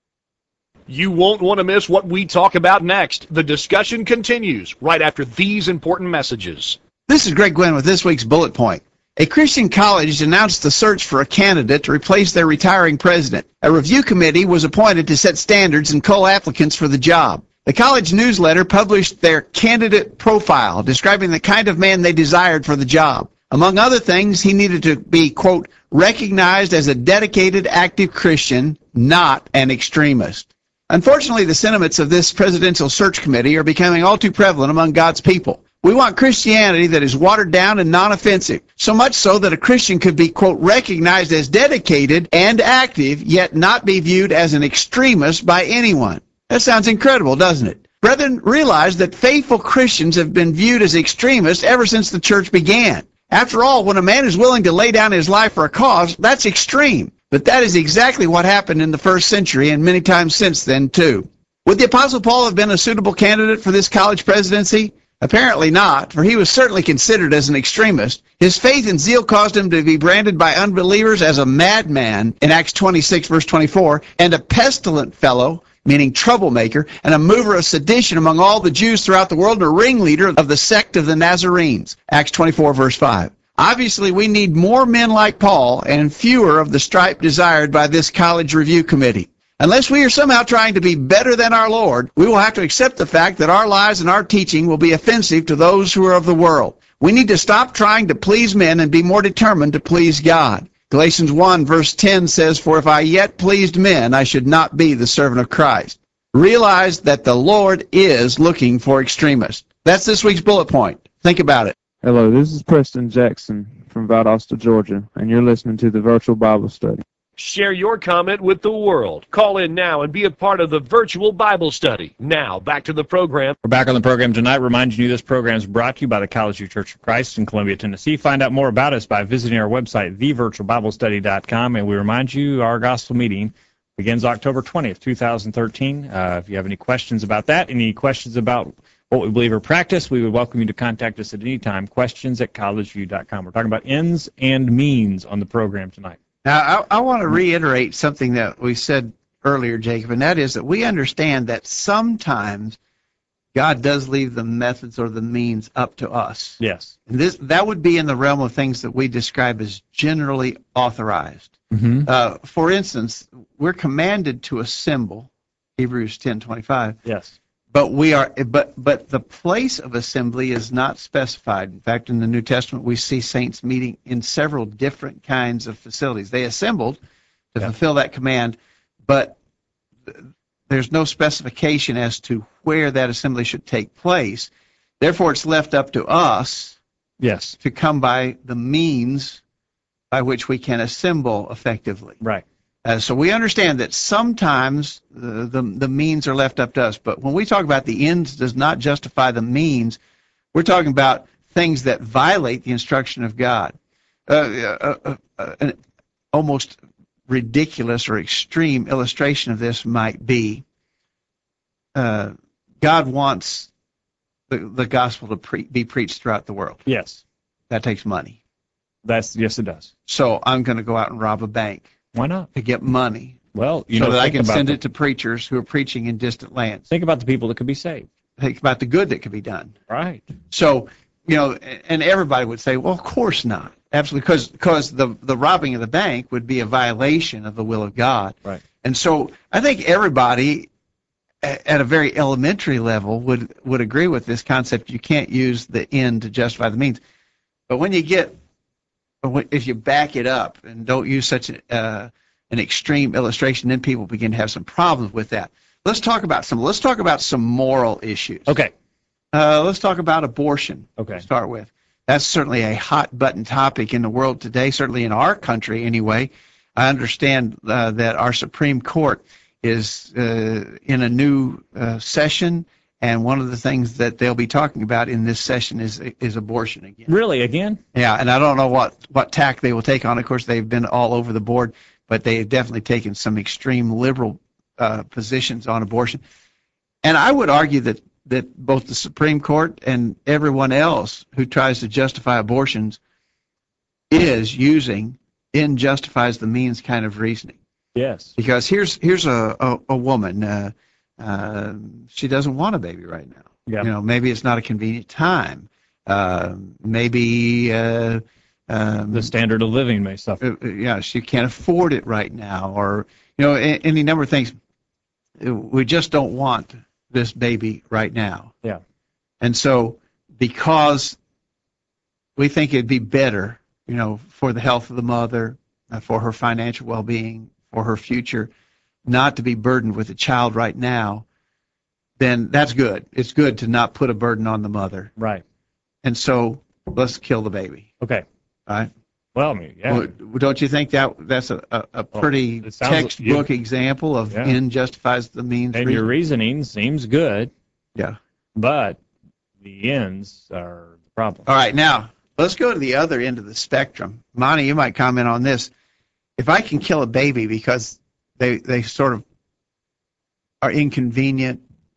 You won't want to miss what we talk about next. The discussion continues right after these important messages. This is Greg Gwynn with this week's bullet point. A Christian college announced the search for a candidate to replace their retiring president. A review committee was appointed to set standards and cull applicants for the job. The college newsletter published their candidate profile, describing the kind of man they desired for the job. Among other things, he needed to be, quote, recognized as a dedicated, active Christian, not an extremist. Unfortunately, the sentiments of this presidential search committee are becoming all too prevalent among God's people. We want Christianity that is watered down and non-offensive, so much so that a Christian could be, quote, recognized as dedicated and active, yet not be viewed as an extremist by anyone. That sounds incredible, doesn't it? Brethren, realize that faithful Christians have been viewed as extremists ever since the church began. After all, when a man is willing to lay down his life for a cause, that's extreme. But that is exactly what happened in the first century and many times since then, too. Would the Apostle Paul have been a suitable candidate for this college presidency? Apparently not, for he was certainly considered as an extremist. His faith and zeal caused him to be branded by unbelievers as a madman in Acts 26, verse 24, and a pestilent fellow, meaning troublemaker, and a mover of sedition among all the Jews throughout the world, and a ringleader of the sect of the Nazarenes. Acts 24, verse 5. Obviously, we need more men like Paul and fewer of the stripe desired by this college review committee. Unless we are somehow trying to be better than our Lord, we will have to accept the fact that our lives and our teaching will be offensive to those who are of the world. We need to stop trying to please men and be more determined to please God. Galatians 1 verse 10 says, "For if I yet pleased men, I should not be the servant of Christ." Realize that the Lord is looking for extremists. That's this week's bullet point. Think about it. Hello, this is Preston Jackson from Valdosta, Georgia, and you're listening to the Virtual Bible Study. Share your comment with the world. Call in now and be a part of the virtual Bible study. Now, back to the program. We're back on the program tonight, reminding you this program is brought to you by the College View Church of Christ in Columbia, Tennessee. Find out more about us by visiting our website, thevirtualbiblestudy.com, and we remind you our gospel meeting begins October 20th, 2013. If you have any questions about that, any questions about what we believe or practice, we would welcome you to contact us at any time, questions@collegeview.com. We're talking about ends and means on the program tonight. Now, I want to reiterate something that we said earlier, Jacob, and that is that we understand that sometimes God does leave the methods or the means up to us. Yes. And that would be in the realm of things that we describe as generally authorized. Mm-hmm. For instance, we're commanded to assemble, Hebrews 10:25. Yes. But but the place of assembly is not specified. In fact, in the New Testament, we see saints meeting in several different kinds of facilities. They assembled to fulfill that command, but there's no specification as to where that assembly should take place. Therefore, it's left up to us to come by the means by which we can assemble effectively. Right. So we understand that sometimes the means are left up to us, but when we talk about the ends does not justify the means, we're talking about things that violate the instruction of God. An almost ridiculous or extreme illustration of this might be God wants the gospel to be preached throughout the world. Yes. That takes money. Yes, it does. So I'm going to go out and rob a bank Why not? to get money Well, so that I can send it to preachers who are preaching in distant lands. Think about the people that could be saved. Think about the good that could be done. Right. So, and everybody would say, well, of course not. Absolutely, because the robbing of the bank would be a violation of the will of God. Right. And so I think everybody at a very elementary level would agree with this concept. You can't use the end to justify the means. But if you back it up and don't use such an extreme illustration, then people begin to have some problems with that. Let's talk about some moral issues. Okay. Let's talk about abortion. Okay. To start with. That's certainly a hot button topic in the world today, certainly in our country anyway. I understand that our Supreme Court is in a new session, and one of the things that they'll be talking about in this session is abortion again. Really, again? Yeah, and I don't know what tack they will take on. Of course, they've been all over the board, but they've definitely taken some extreme liberal positions on abortion. And I would argue that both the Supreme Court and everyone else who tries to justify abortions is using "end justifies the means" kind of reasoning. Yes. Because here's a woman. She doesn't want a baby right now. Yeah. Maybe it's not a convenient time. Maybe The standard of living may suffer. she can't afford it right now, or any number of things. We just don't want this baby right now. Yeah. And so, because we think it'd be better, for the health of the mother, for her financial well-being, for her future, not to be burdened with a child right now, then that's good. It's good to not put a burden on the mother. Right. And so, let's kill the baby. Okay. All right? Well, I mean, yeah. Well, don't you think that's a pretty it sounds like textbook example of Yeah. end justifies the means? And your reasoning seems good, Yeah. but the ends are the problem. All right, now let's go to the other end of the spectrum. Monty, you might comment on this. If I can kill a baby because they sort of are inconvenient,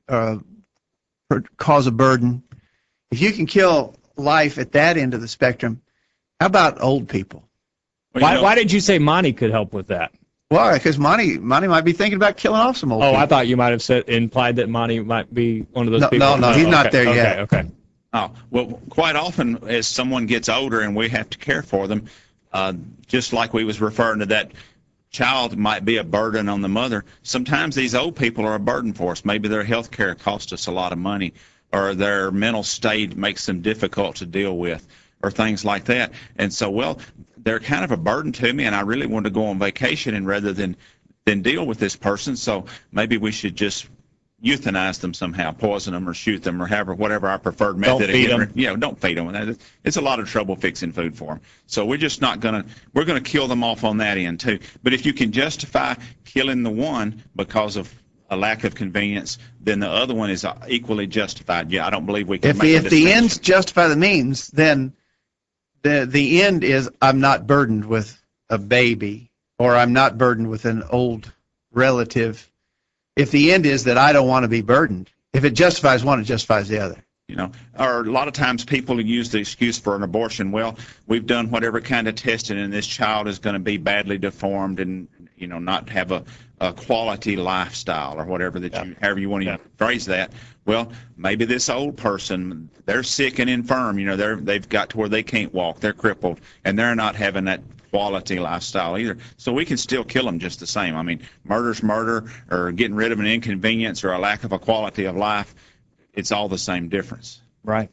cause a burden, if you can kill life at that end of the spectrum, how about old people? Well, Why did you say Monty could help with that? Well, because Monty might be thinking about killing off some old people. I thought you might have implied that Monty might be one of those people. No, he's not there yet. Okay. Oh, well, quite often as someone gets older and we have to care for them, just like we was referring to that child might be a burden on the mother, sometimes these old people are a burden for us. Maybe their health care costs us a lot of money, or their mental state makes them difficult to deal with, or things like that. And so, they're kind of a burden to me, and I really want to go on vacation and rather than deal with this person, so maybe we should just euthanize them somehow, poison them or shoot them or whatever our preferred method. Don't feed them. Don't feed them. It's a lot of trouble fixing food for them. So we're just not we're going to kill them off on that end too. But if you can justify killing the one because of a lack of convenience, then the other one is equally justified. Yeah, I don't believe we can make a If the distinction. ends justify the means, then the end is I'm not burdened with a baby, or I'm not burdened with an old relative. If the end is that I don't want to be burdened, if it justifies one, it justifies the other. Or a lot of times people use the excuse for an abortion. Well, we've done whatever kind of testing, and this child is going to be badly deformed and not have a quality lifestyle or whatever however you want to phrase that. Well, maybe this old person, they're sick and infirm. They've got to where they can't walk. They're crippled, and they're not having that quality lifestyle either. So we can still kill them just the same. I mean, murder's murder, or getting rid of an inconvenience or a lack of a quality of life. It's all the same difference. Right.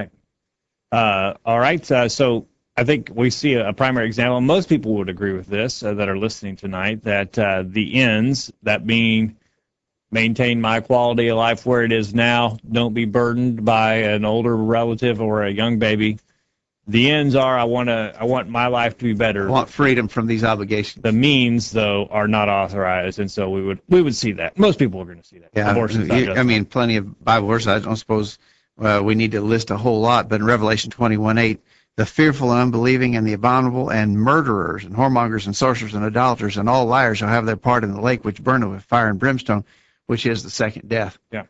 All right. So I think we see a primary example. Most people would agree with this that are listening tonight, that the ends, that being maintain my quality of life where it is now, don't be burdened by an older relative or a young baby, The ends are I want my life to be better. I want freedom from these obligations. The means, though, are not authorized, and so we would see that. Most people are going to see that. Yeah, Abortion's not I justified. mean, plenty of Bible verses. I don't suppose we need to list a whole lot, but in Revelation 21:8, the fearful and unbelieving and the abominable and murderers and whoremongers and sorcerers and idolaters and all liars shall have their part in the lake which burneth with fire and brimstone, which is the second death. Yeah.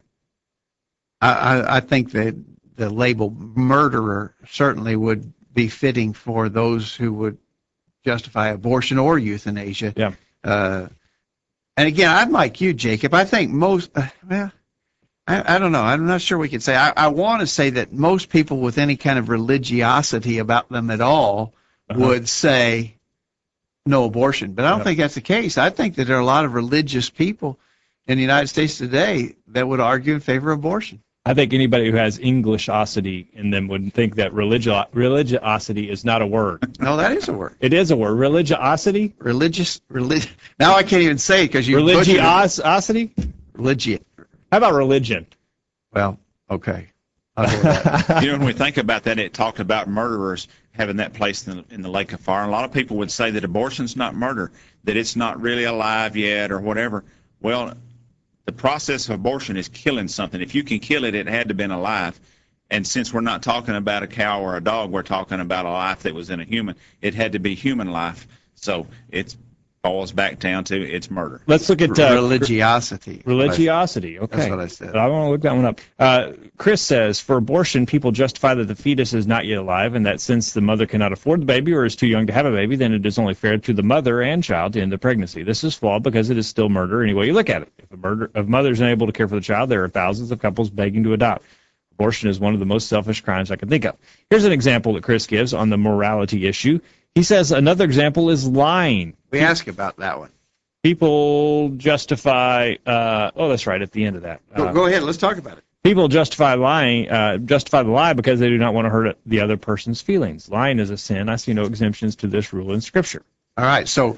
I think that the label murderer certainly would be fitting for those who would justify abortion or euthanasia. Yeah. And again, I'm like you, Jacob. I think most, I don't know. I'm not sure we could say. I want to say that most people with any kind of religiosity about them at all would say no abortion. But I don't think that's the case. I think that there are a lot of religious people in the United States today that would argue in favor of abortion. I think anybody who has Englishosity in them would think that religiosity is not a word. No, that is a word. It is a word. Religiosity? Now I can't even say it because you Religiosity? Religion. How about religion? Well, okay. I'll go with that. When we think about that, it talked about murderers having that place in the lake of fire. And a lot of people would say that abortion's not murder, that it's not really alive yet or whatever. Well, the process of abortion is killing something. If you can kill it, it had to have been alive. And since we're not talking about a cow or a dog, we're talking about a life that was in a human. It had to be human life. So it boils back down to it's murder. Let's look at religiosity. Religiosity. Okay. That's what I said. I want to look that one up. Chris says, for abortion, people justify that the fetus is not yet alive and that since the mother cannot afford the baby or is too young to have a baby, then it is only fair to the mother and child to end the pregnancy. This is flawed because it is still murder any way you look at it. If a mother is unable to care for the child, there are thousands of couples begging to adopt. Abortion is one of the most selfish crimes I can think of. Here's an example that Chris gives on the morality issue. He says another example is lying. We ask about that one. People justify, that's right, at the end of that. Go ahead, let's talk about it. People justify lying, justify the lie because they do not want to hurt the other person's feelings. Lying is a sin. I see no exemptions to this rule in Scripture. All right, so,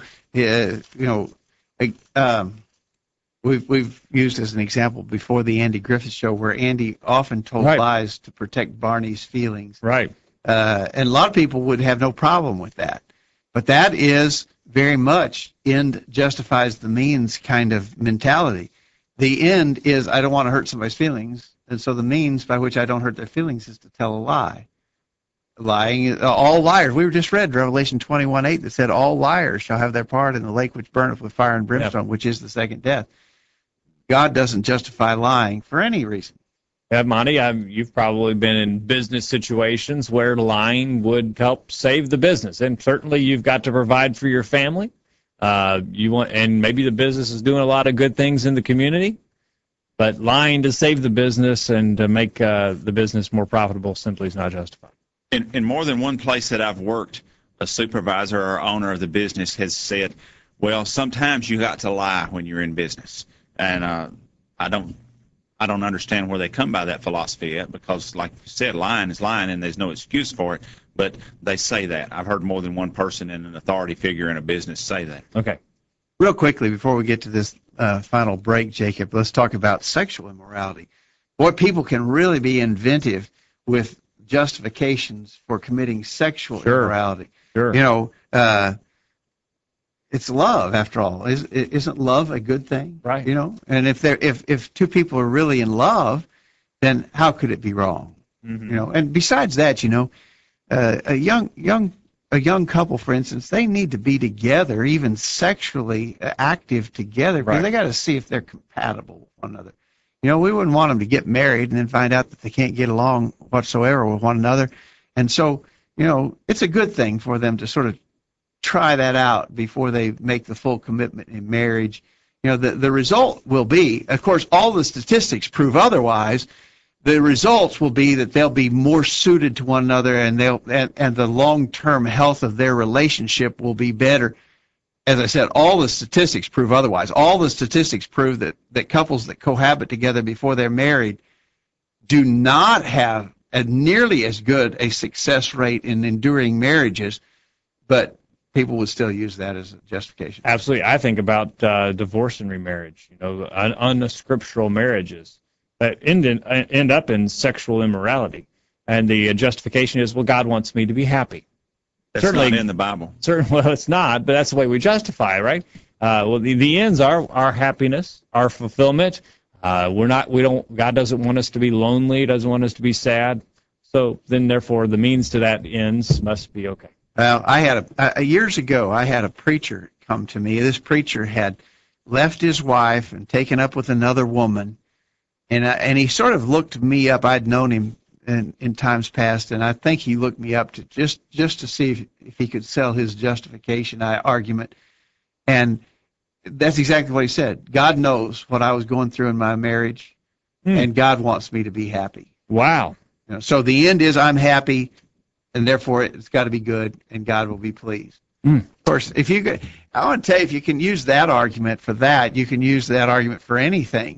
we've used as an example before the Andy Griffith Show where Andy often told lies to protect Barney's feelings. Right. And a lot of people would have no problem with that. But that is very much end justifies the means kind of mentality. The end is I don't want to hurt somebody's feelings, and so the means by which I don't hurt their feelings is to tell a lie. Lying, all liars. We were just read Revelation 21:8 that said all liars shall have their part in the lake which burneth with fire and brimstone, which is the second death. God doesn't justify lying for any reason. Yeah, Monty, you've probably been in business situations where lying would help save the business, and certainly you've got to provide for your family. And maybe the business is doing a lot of good things in the community, but lying to save the business and to make the business more profitable simply is not justified. In more than one place that I've worked, a supervisor or owner of the business has said, well, sometimes you got to lie when you're in business. And I don't understand where they come by that philosophy yet, because like you said, lying is lying and there's no excuse for it. But they say that. I've heard more than one person and an authority figure in a business say that. Okay. Real quickly, before we get to this final break, Jacob, let's talk about sexual immorality. Boy, people can really be inventive with justifications for committing sexual immorality. Sure. It's love, after all. Isn't love a good thing? Right. And if two people are really in love, then how could it be wrong? Mm-hmm. And besides that, a young couple, for instance, they need to be together, even sexually active together, because they got to see if they're compatible with one another. We wouldn't want them to get married and then find out that they can't get along whatsoever with one another. And so, it's a good thing for them to sort of try that out before they make the full commitment in marriage. The result will be, of course, all the statistics prove otherwise. The results will be that they'll be more suited to one another, and the long-term health of their relationship will be better. As I said, all the statistics prove otherwise. All the statistics prove that couples that cohabit together before they're married do not have nearly as good a success rate in enduring marriages, but people would still use that as a justification. Absolutely. I think about divorce and remarriage, unscriptural marriages that end up in sexual immorality. And the justification is, well, God wants me to be happy. That's Certainly- not in the Bible. Well, it's not, but that's the way we justify, right? Well, the ends are our happiness, our fulfillment. God doesn't want us to be lonely, doesn't want us to be sad. So then, therefore, the means to that ends must be okay. Well, I had years ago, I had a preacher come to me. This preacher had left his wife and taken up with another woman, and he sort of looked me up. I'd known him in times past, and I think he looked me up to just to see if he could sell his justification argument. And that's exactly what he said. God knows what I was going through in my marriage, and God wants me to be happy. Wow. You know, so the end is I'm happy, and therefore it's got to be good, and God will be pleased. Of course, I want to tell you, if you can use that argument for that, you can use that argument for anything.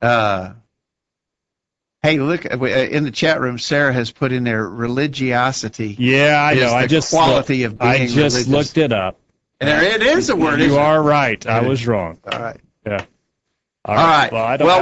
Hey, look, in the chat room, Sarah has put in there religiosity. Yeah, I know. Quality of being religious. Looked it up. And there it is a word. You are right. I was wrong. All right. Yeah. All right. Well,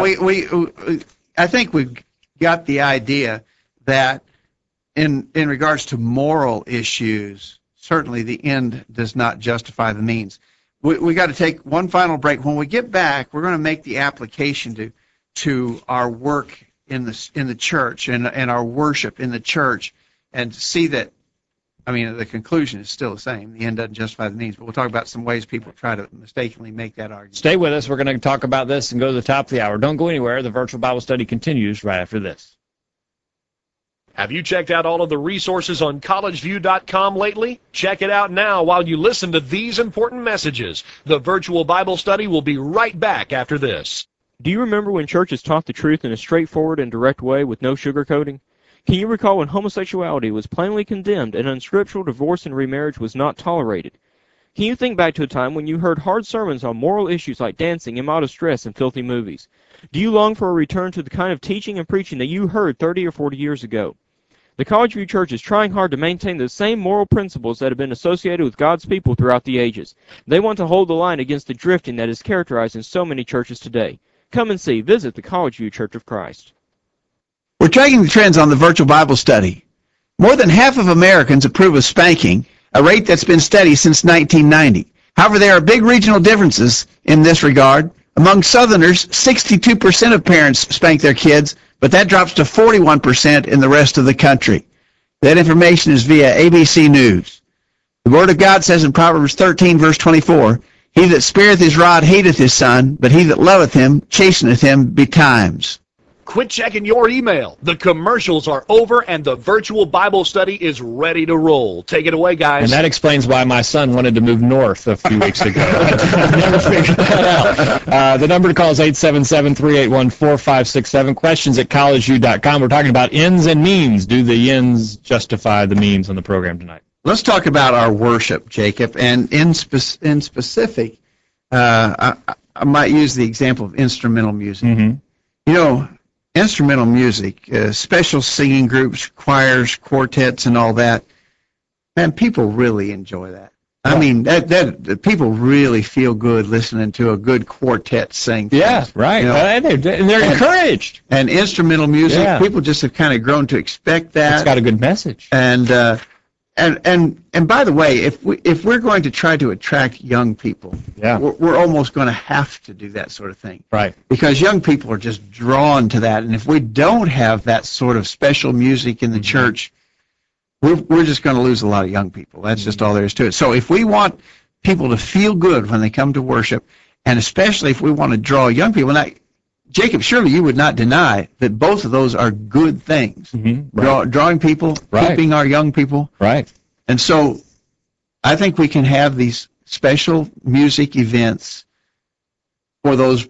I think we've got the idea that in regards to moral issues, certainly the end does not justify the means. We got to take one final break. When we get back, we're going to make the application to our work in the church and our worship in the church, and see that, I mean, the conclusion is still the same. The end doesn't justify the means, but we'll talk about some ways people try to mistakenly make that argument. Stay with us. We're going to talk about this and go to the top of the hour. Don't go anywhere. The virtual Bible study continues right after this. Have you checked out all of the resources on collegeview.com lately? Check it out now while you listen to these important messages. The virtual Bible study will be right back after this. Do you remember when churches taught the truth in a straightforward and direct way with no sugarcoating? Can you recall when homosexuality was plainly condemned and unscriptural divorce and remarriage was not tolerated? Can you think back to a time when you heard hard sermons on moral issues like dancing, immodest dress, and filthy movies? Do you long for a return to the kind of teaching and preaching that you heard 30 or 40 years ago? The College View Church is trying hard to maintain the same moral principles that have been associated with God's people throughout the ages. They want to hold the line against the drifting that is characterized in so many churches today. Come and see. Visit the College View Church of Christ. We're tracking the trends on the virtual Bible study. More than half of Americans approve of spanking, a rate that's been steady since 1990. However, there are big regional differences in this regard. Among Southerners, 62% of parents spank their kids, but that drops to 41% in the rest of the country. That information is via ABC News. The Word of God says in Proverbs 13, verse 24, "He that spareth his rod hateth his son, but he that loveth him chasteneth him betimes." Quit checking your email. The commercials are over and the virtual Bible study is ready to roll. Take it away, guys. And that explains why my son wanted to move north a few weeks ago. I've never figured that out. The number to call is 877-381-4567. Questions at collegeview.com. We're talking about ends and means. Do the ends justify the means on the program tonight? Let's talk about our worship, Jacob, and in specific, I might use the example of instrumental music. Mm-hmm. You know, instrumental music, special singing groups, choirs, quartets, and all that, man, people really enjoy that. I mean, that people really feel good listening to a good quartet sing. Yeah, right. You know, and they're encouraged. And instrumental music, people just have kind of grown to expect that. It's got a good message. And by the way, if we're going to try to attract young people, we're almost going to have to do that sort of thing, right? Because young people are just drawn to that, and if we don't have that sort of special music in the church, we're just going to lose a lot of young people. That's just all there is to it. So if we want people to feel good when they come to worship, and especially if we want to draw young people, now, Jacob, surely you would not deny that both of those are good things. Mm-hmm. Right. Drawing people, keeping our young people. Right. And so I think we can have these special music events for those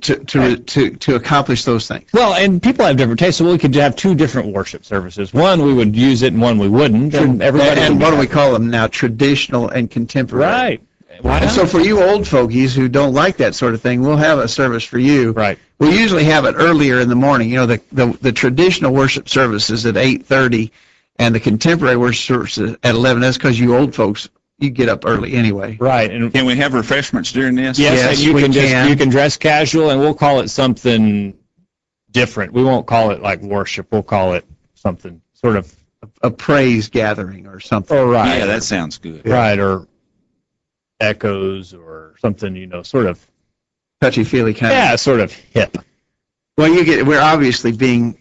to accomplish those things. Well, and people have different tastes, so we could have two different worship services. One we would use it and one we wouldn't. And what do we call them now? Traditional and contemporary. Right. And so for you old fogies who don't like that sort of thing, we'll have a service for you. Right. We usually have it earlier in the morning. You know, the traditional worship service is at 8:30, and the contemporary worship service is at 11. That's because you old folks, you get up early anyway. Right. And can we have refreshments during this? Yes, and you can dress casual, and we'll call it something different. We won't call it like worship. We'll call it something sort of, A praise gathering or something. or right, Yeah, that sounds good. right, or echoes or something, sort of, Touchy-feely kind of. yeah, sort of hip. Well, we're obviously being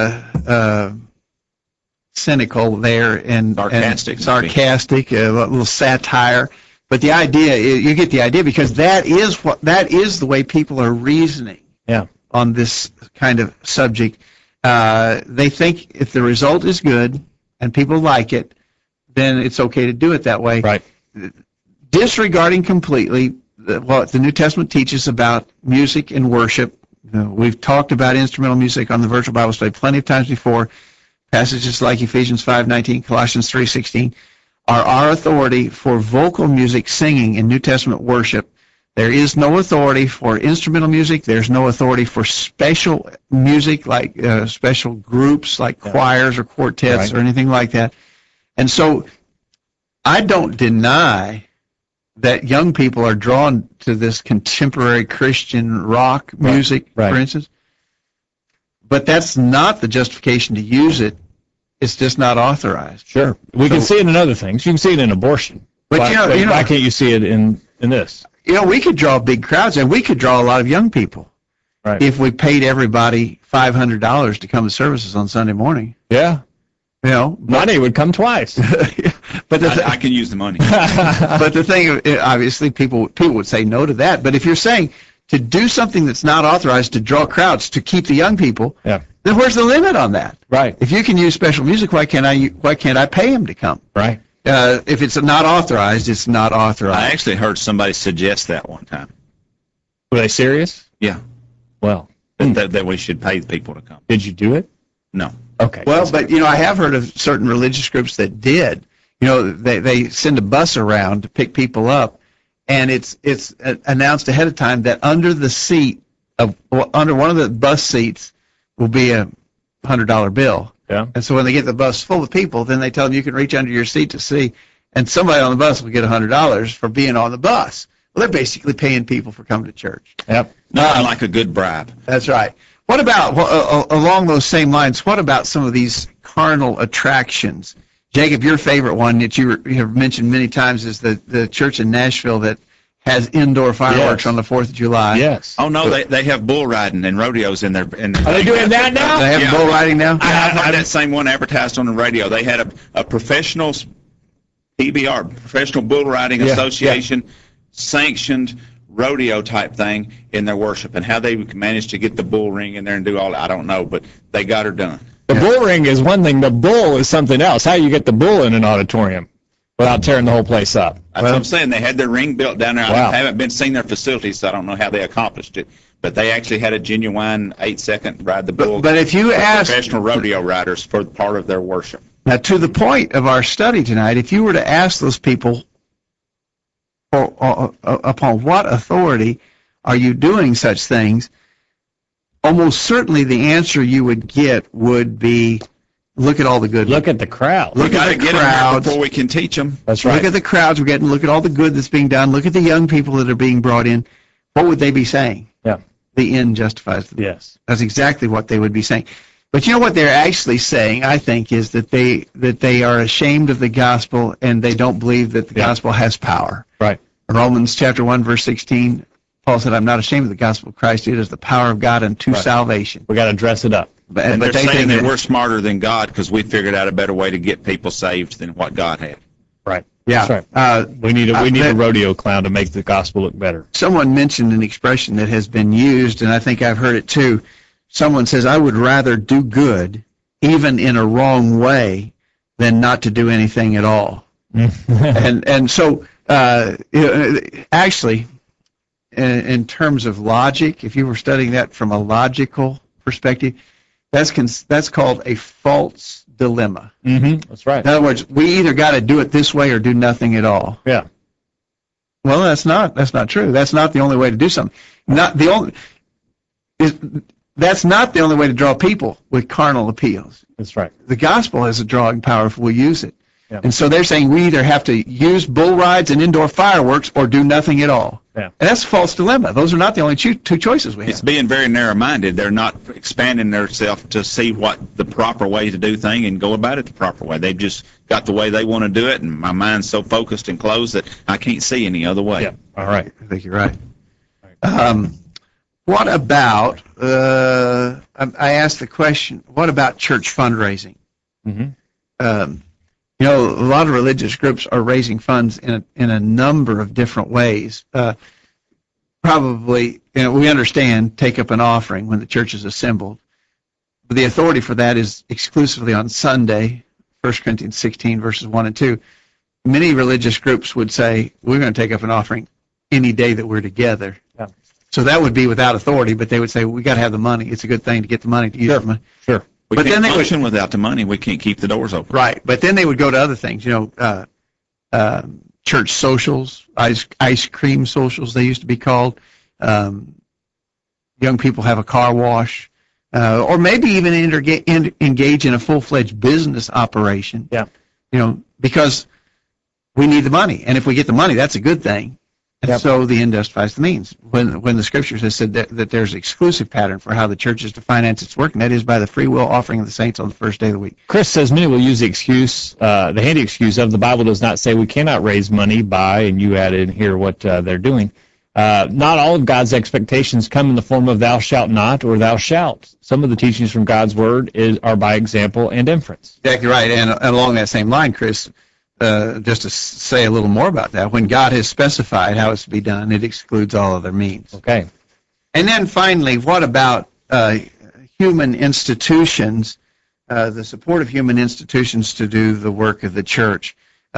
cynical there and Sarcastic. and sarcastic, a little satire. But the idea, you get the idea, because that is the way people are reasoning. Yeah. On this kind of subject. They think if the result is good and people like it, then it's okay to do it that way. Right. Disregarding completely what the New Testament teaches about music and worship. We've talked about instrumental music on the Virtual Bible Study plenty of times before. Passages like Ephesians 5:19, Colossians 3:16 are our authority for vocal music singing in New Testament worship. There is no authority for instrumental music. There's no authority for special music like special groups like choirs or quartets or anything like that. And so I don't deny that young people are drawn to this contemporary Christian rock music, for instance. But that's not the justification to use it. It's just not authorized. Sure. We can see it in other things. You can see it in abortion. But why can't you see it in this? We could draw big crowds, and we could draw a lot of young people if we paid everybody $500 to come to services on Sunday morning. Yeah. Money would come twice. But I can use the money. But the thing, obviously, people would say no to that. But if you're saying to do something that's not authorized to draw crowds to keep the young people, then where's the limit on that? Right. If you can use special music, why can't I pay him to come? Right. If it's not authorized, it's not authorized. I actually heard somebody suggest that one time. Were they serious? Yeah. Well, that we should pay people to come. Did you do it? No. Okay. Well, but I have heard of certain religious groups that did. They send a bus around to pick people up, and it's announced ahead of time that under one of the bus seats will be a $100 bill. Yeah. And so when they get the bus full of people, then they tell them you can reach under your seat to see, and somebody on the bus will get $100 for being on the bus. Well, they're basically paying people for coming to church. Yep. Nothing like a good bribe. That's right. What about, along those same lines, what about some of these carnal attractions? Jacob, your favorite one that you have mentioned many times is the church in Nashville that has indoor fireworks on the 4th of July. Yes. Oh, no, they have bull riding and rodeos in there. Are they doing that now? They have bull riding now? I heard that same one advertised on the radio. They had a professional PBR, Professional Bull Riding Association, sanctioned rodeo type thing in their worship, and how they managed to get the bull ring in there and do all that, I don't know, but they got her done. The bull ring is one thing. The bull is something else. How you get the bull in an auditorium without tearing the whole place up? That's what I'm saying. They had their ring built down there. Wow. I haven't seen their facilities, so I don't know how they accomplished it. But they actually had a genuine 8-second ride the bull. But if you ask professional rodeo riders for part of their worship. Now, to the point of our study tonight, if you were to ask those people upon what authority are you doing such things, almost certainly the answer you would get would be, look at all the good. Look at the crowd. Look at the crowds before we can teach them. That's right. Look at the crowds we're getting. Look at all the good that's being done. Look at the young people that are being brought in. What would they be saying? Yeah. The end justifies the means. Yes. That's exactly what they would be saying. But you know what they're actually saying, I think, is that they are ashamed of the gospel and they don't believe that the gospel has power. Right. Romans chapter 1, verse 16, Paul said, I'm not ashamed of the gospel of Christ. It is the power of God unto salvation. We got to dress it up. And But they're they saying think that we're smarter than God because we figured out a better way to get people saved than what God had. Right. Yeah. That's right. We need a rodeo clown to make the gospel look better. Someone mentioned an expression that has been used, and I think I've heard it too. Someone says, I would rather do good, even in a wrong way, than not to do anything at all. and so, actually, in terms of logic, if you were studying that from a logical perspective, that's called a false dilemma. Mm-hmm. That's right. In other words, we either got to do it this way or do nothing at all. Yeah. Well, that's not true. That's not the only way to do something. That's not the only way to draw people with carnal appeals. That's right. The gospel has a drawing power if we use it. Yeah. And so they're saying we either have to use bull rides and indoor fireworks or do nothing at all. Yeah. And that's a false dilemma. Those are not the only two choices we have. It's being very narrow-minded. They're not expanding themselves to see what the proper way to do things and go about it the proper way. They've just got the way they want to do it, and my mind's so focused and closed that I can't see any other way. Yeah. All right. I think you're right. What about, I asked the question, what about church fundraising? Mm-hmm. You know, a lot of religious groups are raising funds in a number of different ways. Probably, you know, we understand take up an offering when the church is assembled. But the authority for that is exclusively on Sunday, 1 Corinthians 16, verses 1 and 2. Many religious groups would say, we're going to take up an offering any day that we're together. Yeah. So that would be without authority, but they would say, we got to have the money. It's a good thing to get the money to use the money. Sure. We But can't then they would- function without the money. We can't keep the doors open. Right, but then they would go to other things, you know, church socials, ice cream socials, they used to be called. Young people have a car wash, or maybe even engage in a full-fledged business operation. Yeah. You know, because we need the money, and if we get the money, that's a good thing. And Yep. so the end justifies the means. When the scriptures have said that there's an exclusive pattern for how the church is to finance its work, and that is by the free will offering of the saints on the first day of the week. Chris says many will use the excuse, the handy excuse of the Bible does not say we cannot raise money by, and you add in here what they're doing. Not all of God's expectations come in the form of thou shalt not or thou shalt. Some of the teachings from God's word are by example and inference. Exactly right. And along that same line, Chris, just to say a little more about that, when God has specified how it's to be done, it excludes all other means. Okay. And then finally, what about human institutions, the support of human institutions to do the work of the church?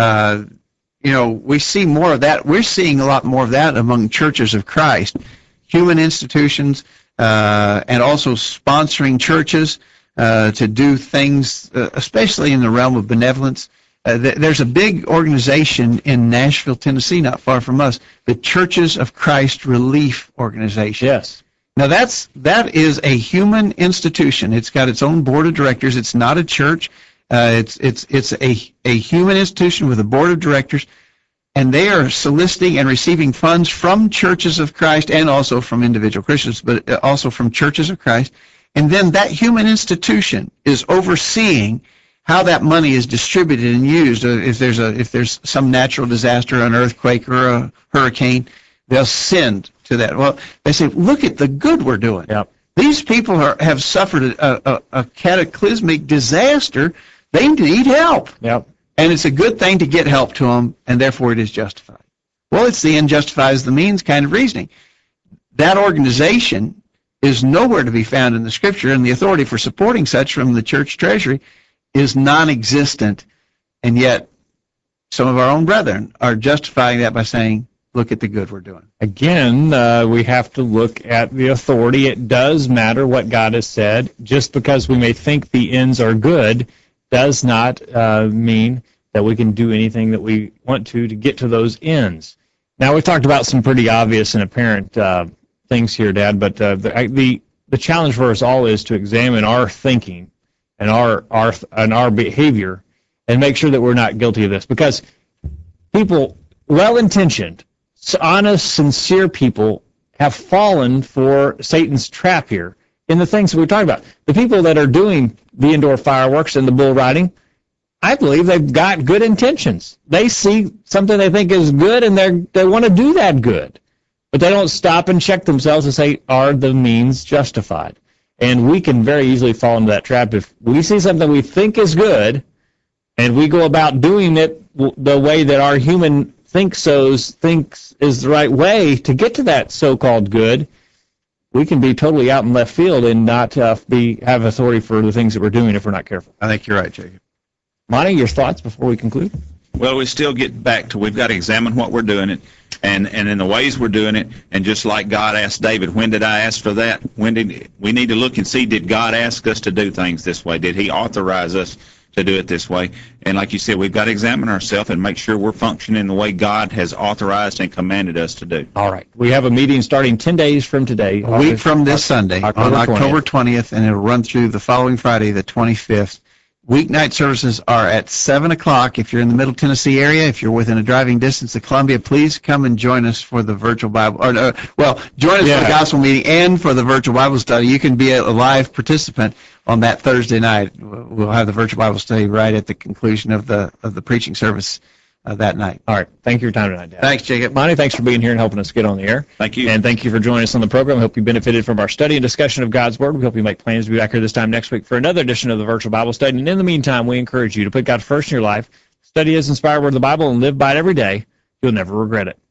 You know, we see more of that. We're seeing a lot more of that among churches of Christ. Human institutions and also sponsoring churches to do things, especially in the realm of benevolence. There's a big organization in Nashville, Tennessee, not far from us, the Churches of Christ Relief Organization. Yes. Now that is a human institution. It's got its own board of directors. It's not a church. It's a human institution with a board of directors, and they are soliciting and receiving funds from Churches of Christ and also from individual Christians, but also from Churches of Christ. And then that human institution is overseeing how that money is distributed and used. If there's some natural disaster, an earthquake or a hurricane, they'll send to that. Well, they say, look at the good we're doing. Yep. These people have suffered a cataclysmic disaster. They need help. Yep. And it's a good thing to get help to them, and therefore it is justified. Well, it's the end justifies the means kind of reasoning. That organization is nowhere to be found in the Scripture, and the authority for supporting such from the church treasury is non-existent, and yet some of our own brethren are justifying that by saying, look at the good we're doing. Again, we have to look at the authority. It does matter what God has said. Just because we may think the ends are good does not mean that we can do anything that we want to get to those ends. Now, we've talked about some pretty obvious and apparent things here, Dad, but the challenge for us all is to examine our thinking and our behavior and make sure that we're not guilty of this, because people, well-intentioned, honest, sincere people have fallen for Satan's trap here in the things that we're talking about. The people that are doing the indoor fireworks and the bull riding, I believe they've got good intentions. They see something they think is good, and they want to do that good. But they don't stop and check themselves and say, are the means justified? And we can very easily fall into that trap. If we see something we think is good, and we go about doing it the way that our human thinks is the right way to get to that so-called good, we can be totally out in left field and not have authority for the things that we're doing if we're not careful. I think you're right, Jacob. Monty, your thoughts before we conclude? Well, we still get back to we've got to examine what we're doing and in the ways we're doing it. And just like God asked David, when did I ask for that? We need to look and see, did God ask us to do things this way? Did he authorize us to do it this way? And like you said, we've got to examine ourselves and make sure we're functioning the way God has authorized and commanded us to do. All right. We have a meeting starting 10 days from today. A week from this Sunday, October on October 20th, and it'll run through the following Friday, the 25th. Weeknight services are at 7 o'clock. If you're in the Middle Tennessee area, if you're within a driving distance of Columbia, please come and join us for the virtual Bible, join us for the gospel meeting and for the virtual Bible study. You can be a live participant on that Thursday night. We'll have the virtual Bible study right at the conclusion of the preaching service that night. All right. Thank you for your time tonight, Dad. Thanks, Jacob. Monty, thanks for being here and helping us get on the air. Thank you. And thank you for joining us on the program. I hope you benefited from our study and discussion of God's Word. We hope you make plans to be back here this time next week for another edition of the Virtual Bible Study. And in the meantime, we encourage you to put God first in your life, study His inspired Word of the Bible, and live by it every day. You'll never regret it.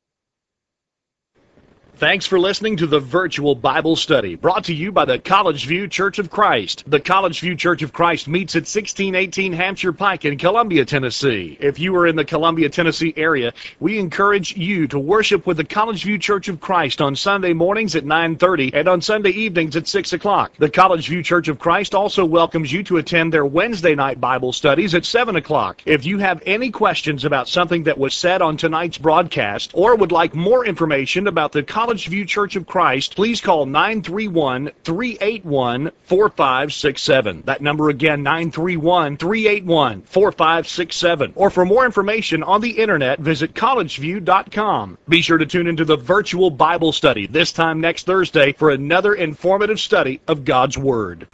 Thanks for listening to the Virtual Bible Study, brought to you by the College View Church of Christ. The College View Church of Christ meets at 1618 Hampshire Pike in Columbia, Tennessee. If you are in the Columbia, Tennessee area, we encourage you to worship with the College View Church of Christ on Sunday mornings at 9:30 and on Sunday evenings at 6 o'clock. The College View Church of Christ also welcomes you to attend their Wednesday night Bible studies at 7 o'clock. If you have any questions about something that was said on tonight's broadcast or would like more information about the College View Church of Christ, please call 931-381-4567. That number again, 931-381-4567. Or for more information on the internet, visit collegeview.com. Be sure to tune into the Virtual Bible Study this time next Thursday for another informative study of God's Word.